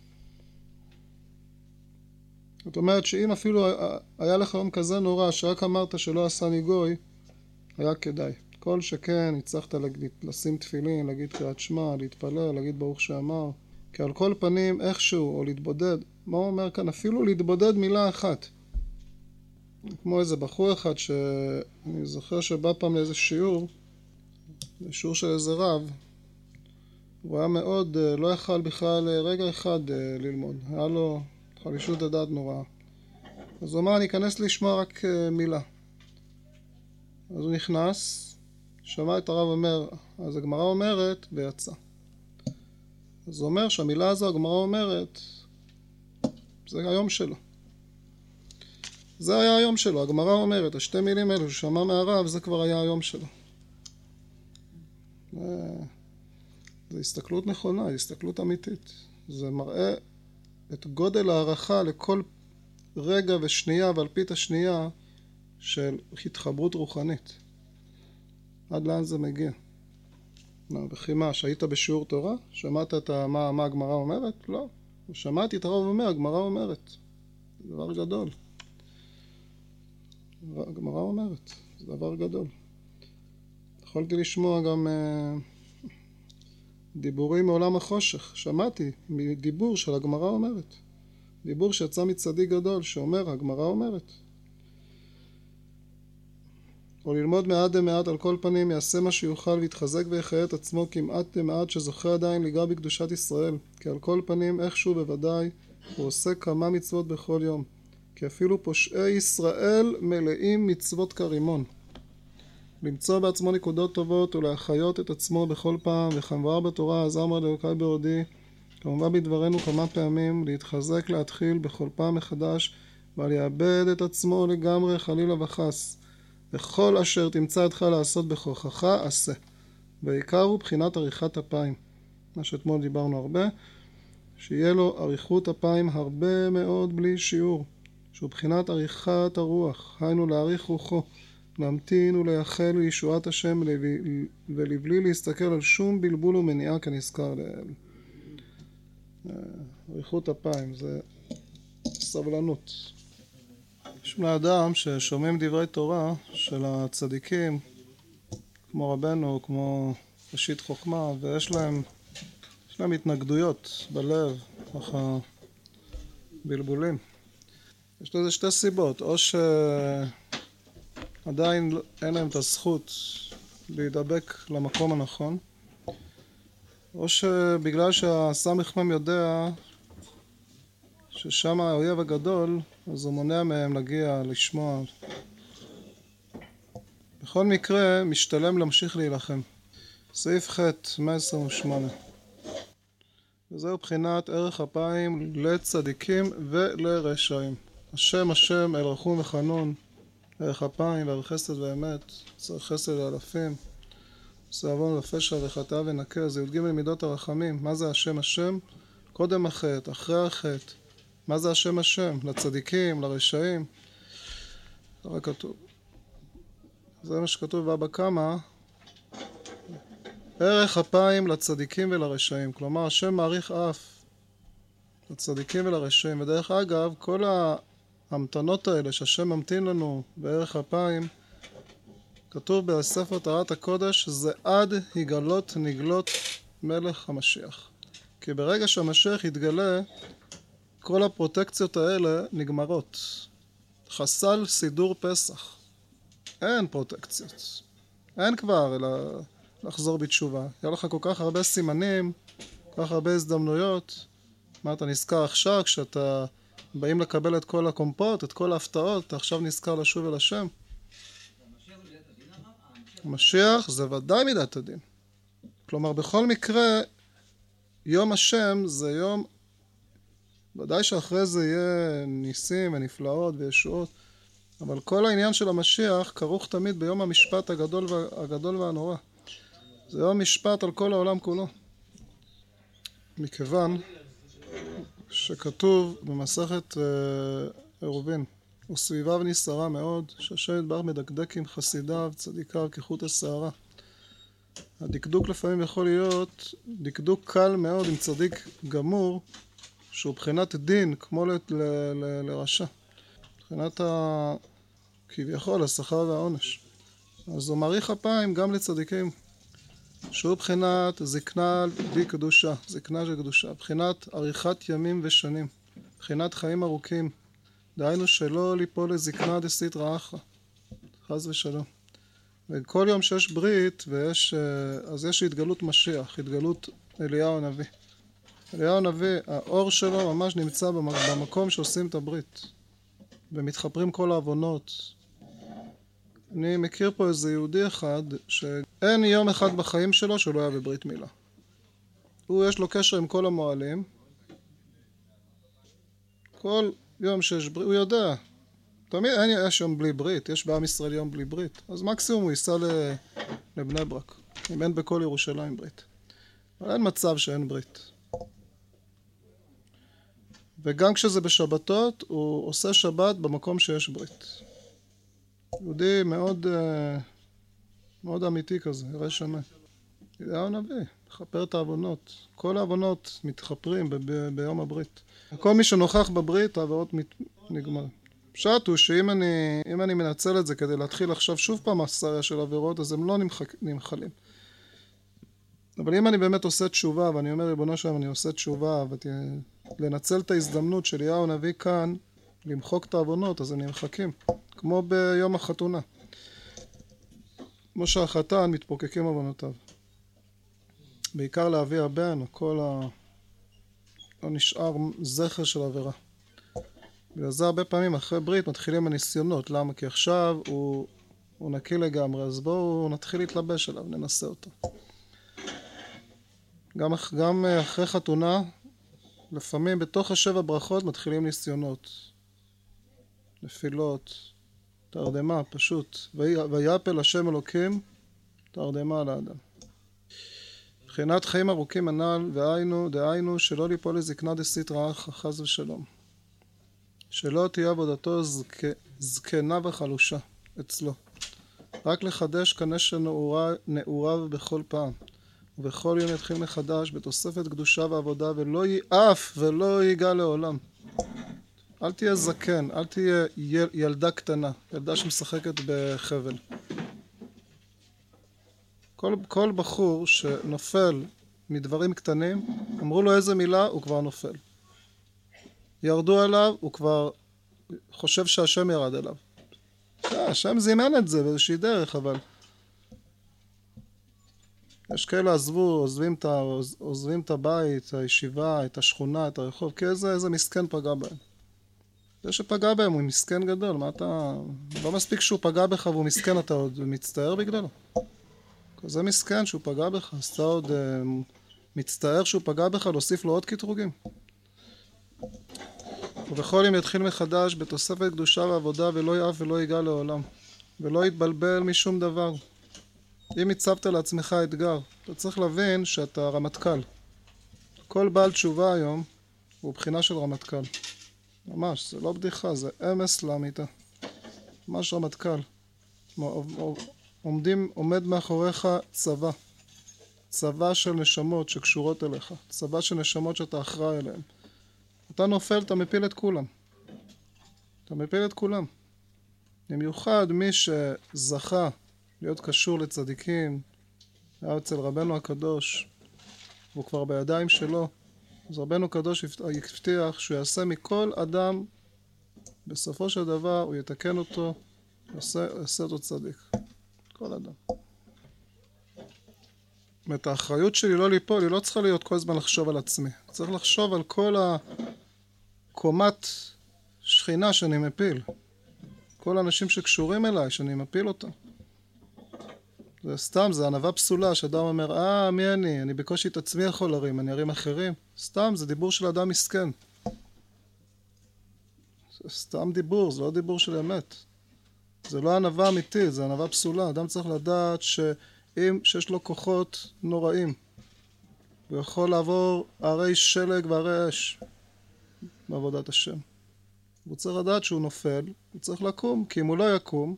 זאת אומרת שאם אפילו היה לך יום כזה נורא שרק אמרת שלא עשני גוי, היה כדאי. כל שכן הצלחת לשים תפילין, להגיד קריאת שמע, להתפלל, להגיד ברוך שאמר. כי על כל פנים איכשהו, או להתבודד. מה הוא אומר כאן? אפילו להתבודד מילה אחת. כמו איזה בחור אחד שאני זוכר שבא פעם לאיזה שיעור של איזה רב. הוא היה מאוד, לא יכל בכלל רגע אחד ללמוד. היה לו חלישות הדעת נוראה. אז הוא אמר, אני אכנס לשמוע רק מילה. אז הוא נכנס, שמע את הרב אומר, אז הגמרא אומרת, ויצא. אז הוא אומר שהמילה הזו, הגמרא אומרת, זה היום שלו. זה היה היום שלו, הגמרא אומרת, השתי מילים האלו ששמע מהרב, זה כבר היה היום שלו. זה הסתכלות נכונה, זה הסתכלות אמיתית. זה מראה את גודל הערכה לכל רגע ושנייה ואלפית השנייה של התחברות רוחנית. עד לאן זה מגיע? וכי מה, שהיית בשיעור תורה? שמעת את מה הגמרא אומרת? לא. שמעתי את הרב אומר, הגמרא אומרת. זה דבר גדול. הגמרא אומרת, זה דבר גדול. יכולתי לשמוע גם דיבורים מעולם החושך. שמעתי מדיבור של הגמרא אומרת. דיבור שיצא מצדיק גדול, שאומר, הגמרא אומרת. או ללמוד מעט דמעט, על כל פנים יעשה מה שיוכל ויתחזק ויחיה את עצמו כמעט דמעט, שזוכה עדיין ליגע בקדושת ישראל, כי על כל פנים איכשהו בוודאי הוא עושה כמה מצוות בכל יום, כי אפילו פושעי ישראל מלאים מצוות כרימון. למצוא בעצמו נקודות טובות ולהחיות את עצמו בכל פעם, וכמובן בתורה עזר מרדכי בעודי, כמובן בדברנו כמה פעמים, להתחזק להתחיל בכל פעם מחדש, ועל יאבד את עצמו לגמרי חלילה וחס. וכל אשר תמצא אתך לעשות בכוחך עשה. בעיקר הוא בחינת עריכת אפיים, מה שאתמול דיברנו הרבה, שיהיה לו אריכות אפיים הרבה מאוד בלי שיעור, שהוא בחינת עריכת הרוח, היינו להעריך רוחו, להמתין ולייחל לישועת השם ולבלי להסתכל על שום בלבול ומניעה כנזכר לעיל. אריכות אפיים זה סבלנות. יש בני אדם ששומעים דברי תורה של הצדיקים, כמו רבנו, כמו ראשית חוכמה, ויש להם התנגדויות בלב, ככה בלבולים. יש לזה שתי סיבות, או שעדיין אין להם את הזכות להידבק למקום הנכון, או שבגלל שהסמ"ם יודע ששם האויב הגדול, אז הוא מונע מהם להגיע, לשמוע. בכל מקרה, משתלם להמשיך להילחם. סעיף ח' 128. וזהו בחינת ערך אפיים לצדיקים ולרשעים. השם השם אל רחום וחנון, ערך אפיים וערך חסד ואמת, צריך חסד לאלפים, עושה עוון ופשע וחטא ונקה. זה י"ג מידות הרחמים. מה זה השם השם? קודם החטא, אחרי החטא. מה זה השם השם? לצדיקים, לרשעים. זה רק כתוב. זה מה שכתוב בבא קמא. ערך אפיים לצדיקים ולרשעים. כלומר, השם מעריך אף לצדיקים ולרשעים. ודרך אגב, כל ההמתנות האלה שהשם ממתין לנו בערך אפיים, כתוב בספר תורת הקודש, זה עד יגלות נגלות מלך המשיח. כי ברגע שהמשיח יתגלה, כל הפרוטקציות האלה נגמרות. חסל סידור פסח. אין פרוטקציות. אין כבר אלא לחזור בתשובה. יהיה לך כל כך הרבה סימנים, כל כך הרבה הזדמנויות. מה אתה נזכר עכשיו כשאתה באים לקבל את כל הקומפות, את כל ההפתעות, אתה עכשיו נזכר לשוב אל השם? המשיח זה ודאי מידת הדין. כלומר, בכל מקרה, יום השם זה יום, ודאי שאחרי זה יהיה ניסים ונפלאות וישועות, אבל כל העניין של המשיח כרוך תמיד ביום המשפט הגדול והנורא. זה יום משפט על כל העולם כולו. מכיוון שכתוב במסכת עירובין, וסביביו נסערה מאוד, שהשם יתברך מדקדק עם חסידיו, צדיקיו כחוט השערה. הדקדוק לפעמים יכול להיות דקדוק קל מאוד עם צדיק גמור, שהוא בחינת דין כמו לרשע. מבחינת כביכול השכר והעונש. אז הוא מעריך אפיים גם לצדיקים, שהוא בחינת זקנה די קדושה, זקנה של קדושה, בחינת עריכת ימים ושנים, בחינת חיים ארוכים, דהיינו שלא ליפול לזקנה דסיטרא אחרא, חס ושלום. וכל יום שיש ברית, אז יש התגלות משיח, התגלות אליהו הנביא. אליהו הנביא, האור שלו ממש נמצא במקום שעושים את הברית, ומתחפרים כל העוונות. אני מכיר פה איזה יהודי אחד, שאין יום אחד בחיים שלו שלא היה בברית מילה. הוא יש לו קשר עם כל המועלים, כל יום שיש ברית, הוא יודע, תמיד יש יום בלי ברית, יש בעם ישראל יום בלי ברית, אז מקסימום הוא ייסע לבני ברק, אם אין בכל ירושלים ברית. אבל אין מצב שאין ברית. וגם כשזה בשבתות, הוא עושה שבת במקום שיש ברית. יהודי מאוד, מאוד אמיתי כזה, ירא שמה. אליהו הנביא, מכפר את העוונות. כל העוונות מתחפרים ביום הברית. כל מי שנוכח בברית, העבירות נגמר. פשט הוא שאם אני מנצל את זה כדי להתחיל עכשיו שוב פעם הסריה של עבירות, אז הם לא נמחלים. אבל אם אני באמת עושה תשובה, ואני אומר ריבונו שלם, אני עושה תשובה, לנצל את ההזדמנות של אליהו הנביא כאן, למחוק את העוונות, אז הם נמחקים, כמו ביום החתונה. כמו שהחתן מתפוקקים עוונותיו. בעיקר לאבי הבן, לא נשאר זכר של עבירה. בגלל זה הרבה פעמים אחרי ברית מתחילים הניסיונות. למה? כי עכשיו הוא נקי לגמרי, אז בואו נתחיל להתלבש עליו, ננסה אותו. גם אחרי חתונה, לפעמים בתוך 7 ברכות מתחילים ניסיונות. נפילות, תרדמה, פשוט. ויפל השם אלוקים, תרדמה על האדם. מבחינת חיים ארוכים הנ"ל, דהיינו שלא ליפול לזקנה דסתרא אחרא, חס ושלום. שלא תהיה עבודתו זקנה וחלושה אצלו. רק לחדש קנה של נעוריו בכל פעם. ובכל יום יתחיל מחדש בתוספת קדושה ועבודה, ולא ייאף ולא ייגע לעולם. אל תהיה זקן, אל תהיה ילדה קטנה, ילדה שמשחקת בחבל. כל בחור שנופל מדברים קטנים, אמרו לו איזה מילה, הוא כבר נופל. ירדו עליו, הוא כבר חושב שהשם ירד אליו. השם זימן את זה באיזושהי דרך, אבל יש כאלה עוזבים את הבית, הישיבה, את השכונה, את הרחוב, כי איזה מסכן פגע בהם. זה שפגע בהם הוא מסכן גדול, מה אתה... לא מספיק שהוא פגע בך והוא מסכן, אתה עוד מצטער בגללו. כזה מסכן שהוא פגע בך, אז אתה עוד מצטער שהוא פגע בך, להוסיף לו עוד קטרוגים. ובכל יום יתחיל מחדש בתוספת קדושה ועבודה, ולא יאף ולא ייגע לעולם, ולא יתבלבל משום דבר. אם הצבת לעצמך אתגר, אתה צריך להבין שאתה רמטכ"ל. כל בעל תשובה היום הוא בחינה של רמטכ"ל. ממש, זה לא בדיחה, זה אמס לאמיתה. ממש רמטכ"ל. עומד מאחוריך צבא. צבא של נשמות שקשורות אליך. צבא של נשמות שאתה אחראי אליהן. אתה נופל, אתה מפיל את כולם. אתה מפיל את כולם. במיוחד מי שזכה להיות קשור לצדיקים, היה אצל רבנו הקדוש, והוא כבר בידיים שלו, אז רבנו הקדוש הבטיח שהוא יעשה מכל אדם, בסופו של דבר הוא יתקן אותו, יעשה אותו צדיק. כל אדם. את האחריות שלי לא ליפול, היא לא צריכה להיות כל הזמן לחשוב על עצמי. צריך לחשוב על כל הקומת שכינה שאני מפיל. כל האנשים שקשורים אליי, שאני מפיל אותם. זה סתם, זה ענווה פסולה, שאדם אומר, מי אני? אני בקושי את עצמי יכול להרים, אני ארים אחרים. סתם, זה דיבור של אדם מסכן. זה סתם דיבור, זה לא דיבור של אמת. זה לא ענווה אמיתית, זה ענווה פסולה. אדם צריך לדעת שיש לו כוחות נוראים, הוא יכול לעבור הרי שלג והרי אש בעבודת השם. הוא צריך לדעת שהוא נופל, הוא צריך לקום, כי אם הוא לא יקום,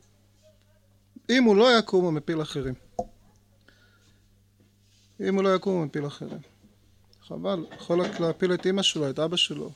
הוא מפיל אחרים. אם הוא לא יקום, הוא מפיל אחרים. חבל, יכול להפיל את אמא שלו, את אבא שלו,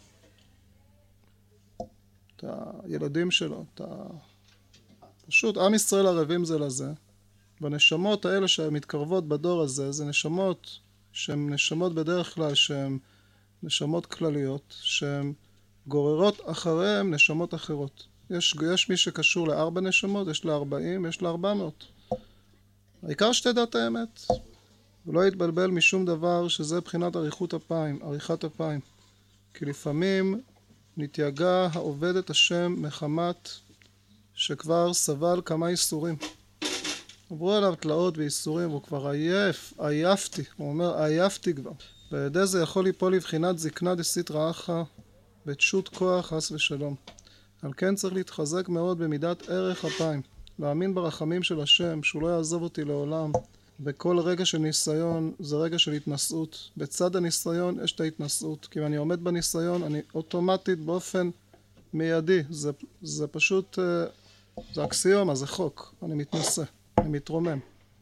את הילדים שלו, פשוט עם ישראל ערבים זה לזה. והנשמות האלה שמתקרבות בדור הזה, זה נשמות שהן נשמות בדרך כלל, שהן נשמות כלליות, שהן גוררות אחריהן נשמות אחרות. יש מי שקשור ל4 נשמות, יש ל40, יש ל400. העיקר שתדע את האמת. ולא יתבלבל משום דבר שזה בחינת עריכת אפיים. כי לפעמים נתייגע העובד את השם מחמת שכבר סבל כמה איסורים. עברו עליו תלאות ואיסורים, והוא כבר עייפתי. הוא אומר, עייפתי כבר. וידי זה יכול ליפול לבחינת זקנה דסתרא אחרא, בתשות כוח, חס ושלום. על כן צריך להתחזק מאוד במידת ערך אפיים, להאמין ברחמים של השם, שהוא לא יעזוב אותי לעולם. וכל רגע של ניסיון זה רגע של התנסות. בצד הניסיון יש את ההתנסות, כי אם אני עומד בניסיון, אני אוטומטית באופן מיידי. זה פשוט, זה אקסיומה, זה חוק. אני מתנסה, אני מתרומם.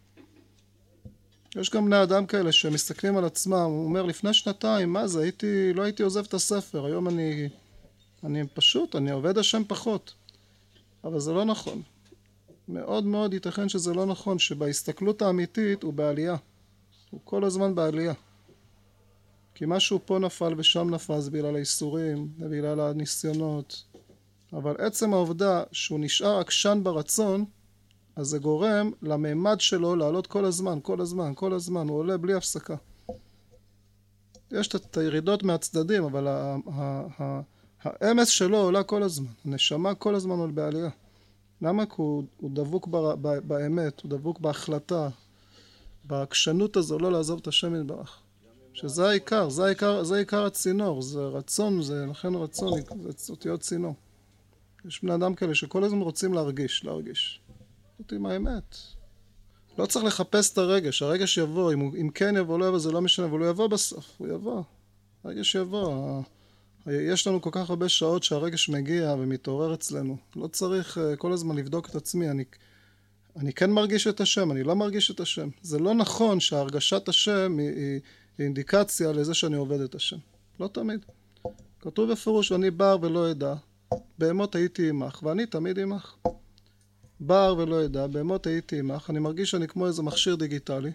יש גם בני אדם כאלה שמסתכלים על עצמם, הוא אומר, לפני 2 מה זה? לא הייתי עוזב את הספר, היום אני עובד השם פחות. אבל זה לא נכון. מאוד מאוד ייתכן שזה לא נכון, שבהסתכלות האמיתית הוא בעלייה. הוא כל הזמן בעלייה. כי משהו פה נפל ושם נפל, זה בגלל האיסורים, זה בגלל הניסיונות. אבל עצם העובדה שהוא נשאר עקשן ברצון, אז זה גורם לממד שלו לעלות כל הזמן, כל הזמן, כל הזמן, הוא עולה בלי הפסקה. יש את הירידות מהצדדים, אבל האמס שלו עולה כל הזמן, הנשמה כל הזמן עולה בעלייה. למה? כי הוא דבוק באמת, הוא דבוק בהחלטה, בעקשנות הזו לא לעזוב את השם יתברך. שזה העיקר, זה העיקר הצינור, זה רצון, זה לכן רצון, זה אותיות צינור. יש בני אדם כאלה שכל הזמן רוצים להרגיש. זאת עם האמת. לא צריך לחפש את הרגש, הרגש יבוא, אם כן יבוא, לא יבוא, זה לא משנה, אבל הוא יבוא בסוף, הוא יבוא. הרגש יבוא. יש לנו כל כך הרבה שעות שהרגש מגיע ומתעורר אצלנו. לא צריך כל הזמן לבדוק את עצמי, אני כן מרגיש את השם, אני לא מרגיש את השם. זה לא נכון שהרגשת השם היא אינדיקציה לזה שאני עובד את השם. לא תמיד. כתוב בפירוש, ואני בר ולא ידע, בהמות הייתי עמך, ואני תמיד עמך. בר ולא ידע, בהמות הייתי עמך, אני מרגיש שאני כמו איזה מכשיר דיגיטלי,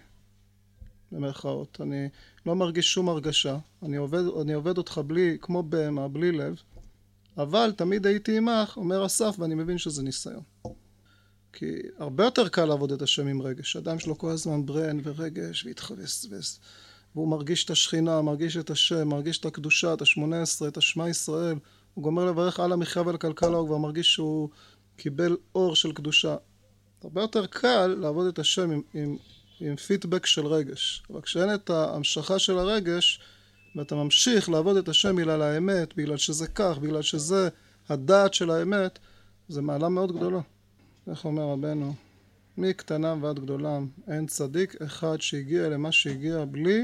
במרכאות, אני לא מרגיש שום הרגשה, אני עובד אותך כמו בהמה, בלי לב, אבל תמיד הייתי עמך, אומר אסף, ואני מבין שזה ניסיון. כי הרבה יותר קל לעבוד את השם עם רגש, אדם שלו כל הזמן ברן ורגש והתחבס, והוא מרגיש את השכינה, מרגיש את השם, מרגיש את הקדושה, את ה-18, את השמע ישראל, הוא גומר לברך על המחיה ולכלכלה, הוא כבר מרגיש שהוא קיבל אור של קדושה. הרבה יותר קל לעבוד את השם עם פידבק של רגש. אבל כשאין את ההמשכה של הרגש, ואתה ממשיך לעבוד את השם בגלל האמת, בגלל שזה כך, בגלל שזה הדעת של האמת, זה מעלה מאוד גדולה. איך אומר רבנו? מקטנם ועד גדולם, אין צדיק אחד שהגיע למה שהגיע בלי,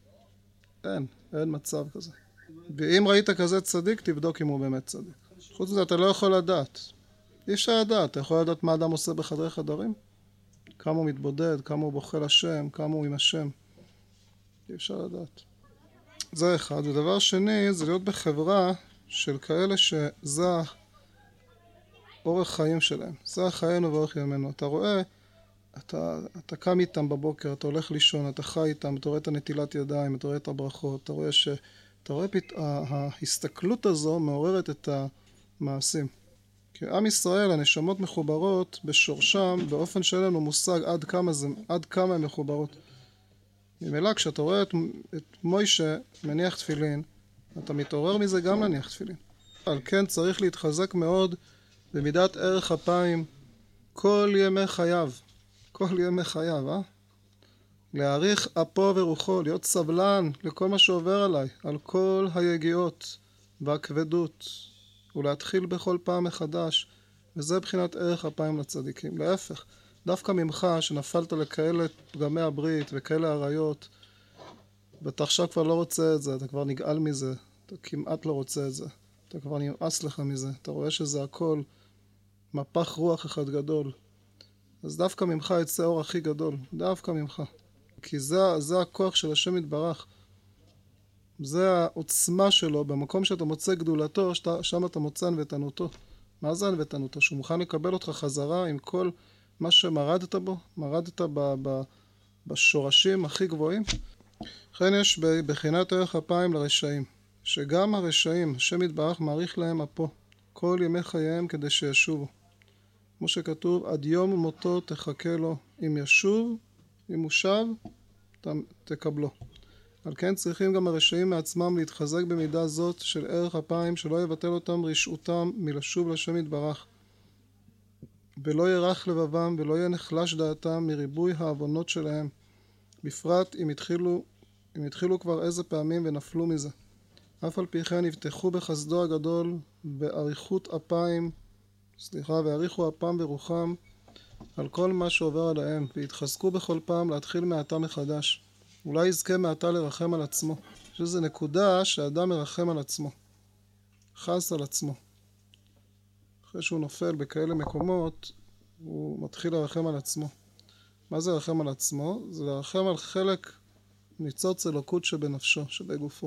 אין מצב כזה. ואם ראית כזה צדיק, תבדוק אם הוא באמת צדיק. חוץ מזה, אתה לא יכול לדעת. אי אפשר לדעת. אתה יכול לדעת מה אדם עושה בחדרי חדרים? כמה הוא מתבודד, כמה הוא בוכה לשם, כמה הוא עם השם. אי אפשר לדעת. זה אחד. ודבר שני, זה להיות בחברה של כאלה שזה אורח חיים שלהם. זה החיינו ואורך ימינו. אתה רואה, אתה קם איתם בבוקר, אתה הולך לישון, אתה חי איתם, אתה רואה את הנטילת ידיים, אתה רואה את הברכות, אתה רואה ההסתכלות הזו מעוררת את המעשים. כי עם ישראל, הנשמות מחוברות בשורשם, באופן שאין לנו מושג עד כמה הן מחוברות. ממילא, כשאתה רואה את מוישה מניח תפילין, אתה מתעורר מזה גם להניח תפילין. על כן צריך להתחזק מאוד במידת ערך אפיים כל ימי חייו. כל ימי חייו, להעריך אפו ורוחו, להיות סבלן לכל מה שעובר עליי, על כל היגיעות והכבדות, ולהתחיל בכל פעם מחדש, וזה בחינת ערך אפיים לצדיקים. להפך, דווקא ממך שנפלת לכאלה פגמי הברית וכאלה עריות, ואתה עכשיו כבר לא רוצה את זה, אתה כבר נגעל מזה, אתה כמעט לא רוצה את זה, אתה כבר נמאס לך מזה, אתה רואה שזה הכל מפח רוח אחד גדול. אז דווקא ממך יצא אור הכי גדול, דווקא ממך. כי זה הכוח של השם יתברך. זה העוצמה שלו, במקום שאתה מוצא גדולתו, שם אתה מוצא ענוותנותו. מה זה ענוותנותו? שהוא מוכן לקבל אותך חזרה עם כל מה שמרדת בו, מרדת בשורשים הכי גבוהים. לכן יש בחינת ערך אפיים לרשעים, שגם הרשעים, השם יתברך מעריך להם אפו, כל ימי חייהם כדי שישובו. כמו שכתוב, עד יום מותו תחכה לו, אם ישוב, אם הוא שב, תקבלו. על כן צריכים גם הרשעים מעצמם להתחזק במידה זאת של ערך אפיים, שלא יבטל אותם רשעותם מלשוב לשם יתברך. ולא ירח לבבם ולא יהיה נחלש דעתם מריבוי העוונות שלהם, בפרט אם התחילו כבר איזה פעמים ונפלו מזה. אף על פי כן יבטחו בחסדו הגדול באריכות אפיים, והאריכו אפם ורוחם על כל מה שעובר עליהם, והתחזקו בכל פעם להתחיל מעתה מחדש. אולי יזכה מעתה לרחם על עצמו. שזו נקודה שהאדם מרחם על עצמו, חס על עצמו. אחרי שהוא נופל בכאלה מקומות, הוא מתחיל לרחם על עצמו. מה זה לרחם על עצמו? זה לרחם על חלק ניצוץ אלוקות שבנפשו, שבגופו.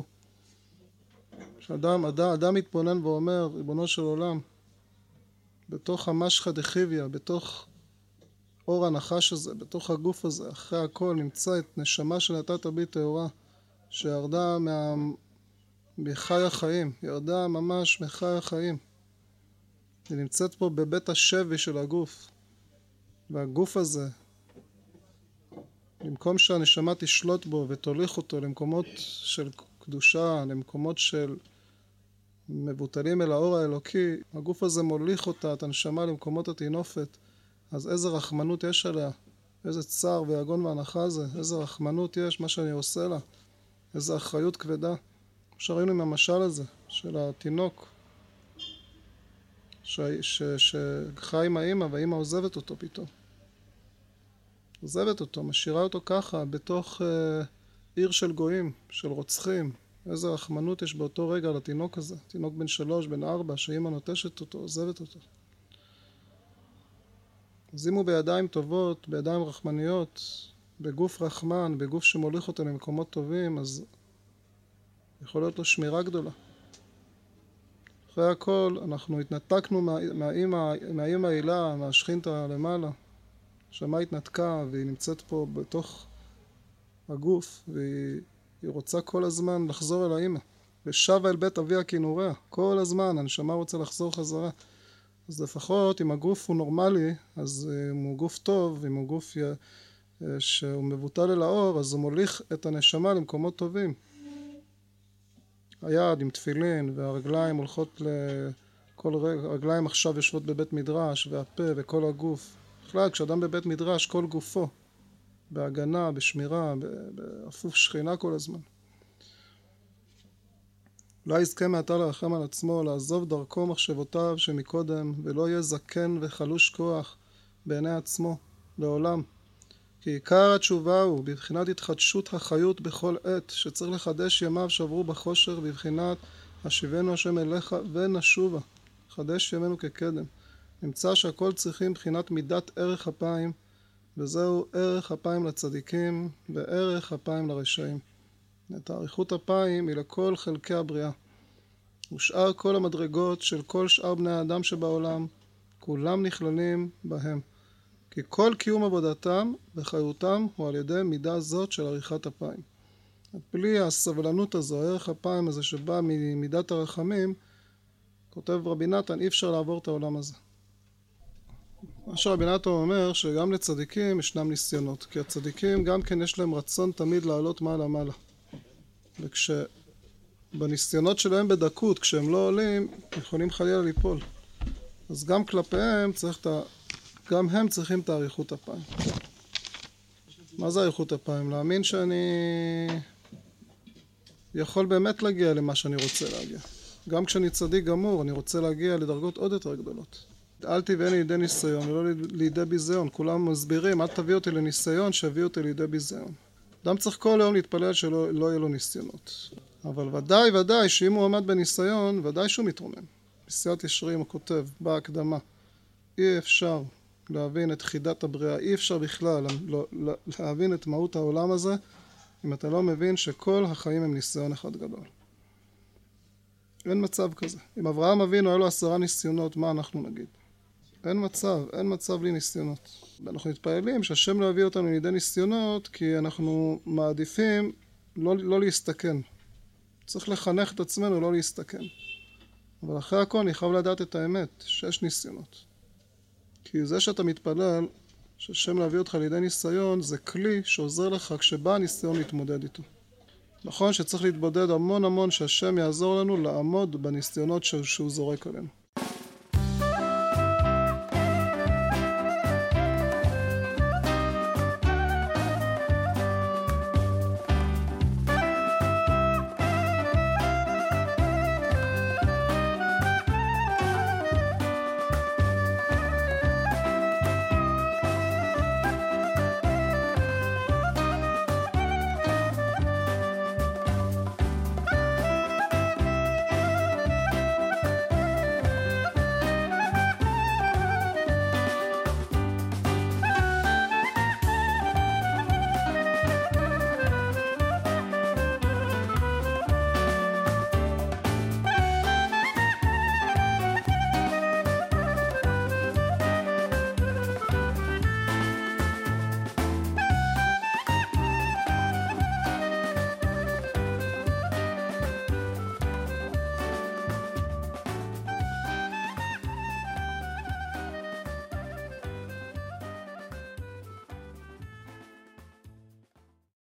אדם מתבונן ואומר, ריבונו של עולם, בתוך המשחא דחיביא, בתוך אור הנחש הזה, בתוך הגוף הזה, אחרי הכל נמצא את נשמה שנתת בי טהורה, שירדה מחי החיים, ירדה ממש מחי החיים. היא נמצאת פה בבית השבי של הגוף. והגוף הזה, במקום שהנשמה תשלוט בו ותוליך אותו למקומות של קדושה, למקומות של מבוטלים אל האור האלוקי, הגוף הזה מוליך אותה, את הנשמה, למקומות התינופת. אז איזה רחמנות יש עליה, איזה צער ויגון והנחה זה, איזה רחמנות יש מה שאני עושה לה, איזה אחריות כבדה. שראינו עם המשל הזה של התינוק שחי עם האמא והאמא עוזבת אותו פתאום, עוזבת אותו, משאירה אותו ככה בתוך עיר של גויים, של רוצחים. איזה רחמנות יש באותו רגע לתינוק הזה, תינוק בן 3, בן 4, שאמא נוטשת אותו, עוזבת אותו. אז אם הוא בידיים טובות, בידיים רחמניות, בגוף רחמן, בגוף שמוליך אותו למקומות טובים, אז יכול להיות לו שמירה גדולה. אחרי הכל אנחנו התנתקנו מהאמא הילה, מהשכינתה למעלה. שמה התנתקה והיא נמצאת פה בתוך הגוף, והיא רוצה כל הזמן לחזור אל האמא. ושבה אל בית אביה כנעוריה, כל הזמן הנשמה רוצה לחזור חזרה. אז לפחות אם הגוף הוא נורמלי, אז אם הוא גוף טוב, אם הוא גוף שהוא מבוטל אל האור, אז הוא מוליך את הנשמה למקומות טובים. היד עם תפילין, והרגליים הולכות לכל רגע, הרגליים עכשיו יושבות בבית מדרש, והפה וכל הגוף. בכלל, כשאדם בבית מדרש, כל גופו, בהגנה, בשמירה, באפוף שכינה כל הזמן. אולי יזכה מעתה לרחם על עצמו, לעזוב דרכו מחשבותיו שמקודם, ולא יהיה זקן וחלוש כוח בעיני עצמו, לעולם. כי עיקר התשובה הוא בבחינת התחדשות החיות בכל עת, שצריך לחדש ימיו שעברו בחושר, בבחינת השיבנו השם אליך ונשובה, חדש ימינו כקדם. נמצא שהכל צריכים בחינת מידת ערך אפיים, וזהו ערך אפיים לצדיקים וערך אפיים לרשעים. את האריכות אפיים היא לכל חלקי הבריאה. ושאר כל המדרגות של כל שאר בני האדם שבעולם, כולם נכללים בהם. כי כל קיום עבודתם וחיותם הוא על ידי מידה זאת של עריכת אפיים. בלי הסבלנות הזו, ערך אפיים הזה שבא ממידת הרחמים, כותב רבי נתן, אי אפשר לעבור את העולם הזה. מה שרבי נתן אומר שגם לצדיקים ישנם ניסיונות, כי הצדיקים גם כן יש להם רצון תמיד לעלות מעלה מעלה. ובניסיונות שלהם בדקות, כשהם לא עולים, יכולים חלילה ליפול. אז גם כלפיהם גם הם צריכים את האריכות אפיים. מה זה האריכות אפיים? להאמין שאני יכול באמת להגיע למה שאני רוצה להגיע. גם כשאני צדיק גמור, אני רוצה להגיע לדרגות עוד יותר גדולות. אל תביאני לידי ניסיון ולא לידי ביזיון. כולם מסבירים, אל תביא אותי לניסיון, שיביא אותי לידי ביזיון. אדם צריך כל היום להתפלל שלא יהיו לו ניסיונות. אבל ודאי שאם הוא עמד בניסיון, ודאי שהוא מתרומם. בסיעת ישרים הוא כותב, בהקדמה, אי אפשר להבין את חידת הבריאה, אי אפשר בכלל להבין את מהות העולם הזה, אם אתה לא מבין שכל החיים הם ניסיון אחד גדול. אין מצב כזה. אם אברהם אבינו היה לו 10 ניסיונות, מה אנחנו נגיד? אין מצב בלי ניסיונות. אנחנו מתפעלים שהשם לא הביא אותנו לידי ניסיונות, כי אנחנו מעדיפים לא להסתכן. צריך לחנך את עצמנו לא להסתכן. אבל אחרי הכל אני חייב לדעת את האמת, שיש ניסיונות. כי זה שאתה מתפלל, שהשם להביא אותך לידי ניסיון, זה כלי שעוזר לך כשבא הניסיון להתמודד איתו. נכון שצריך להתבודד המון שהשם יעזור לנו לעמוד בניסיונות שהוא זורק עלינו.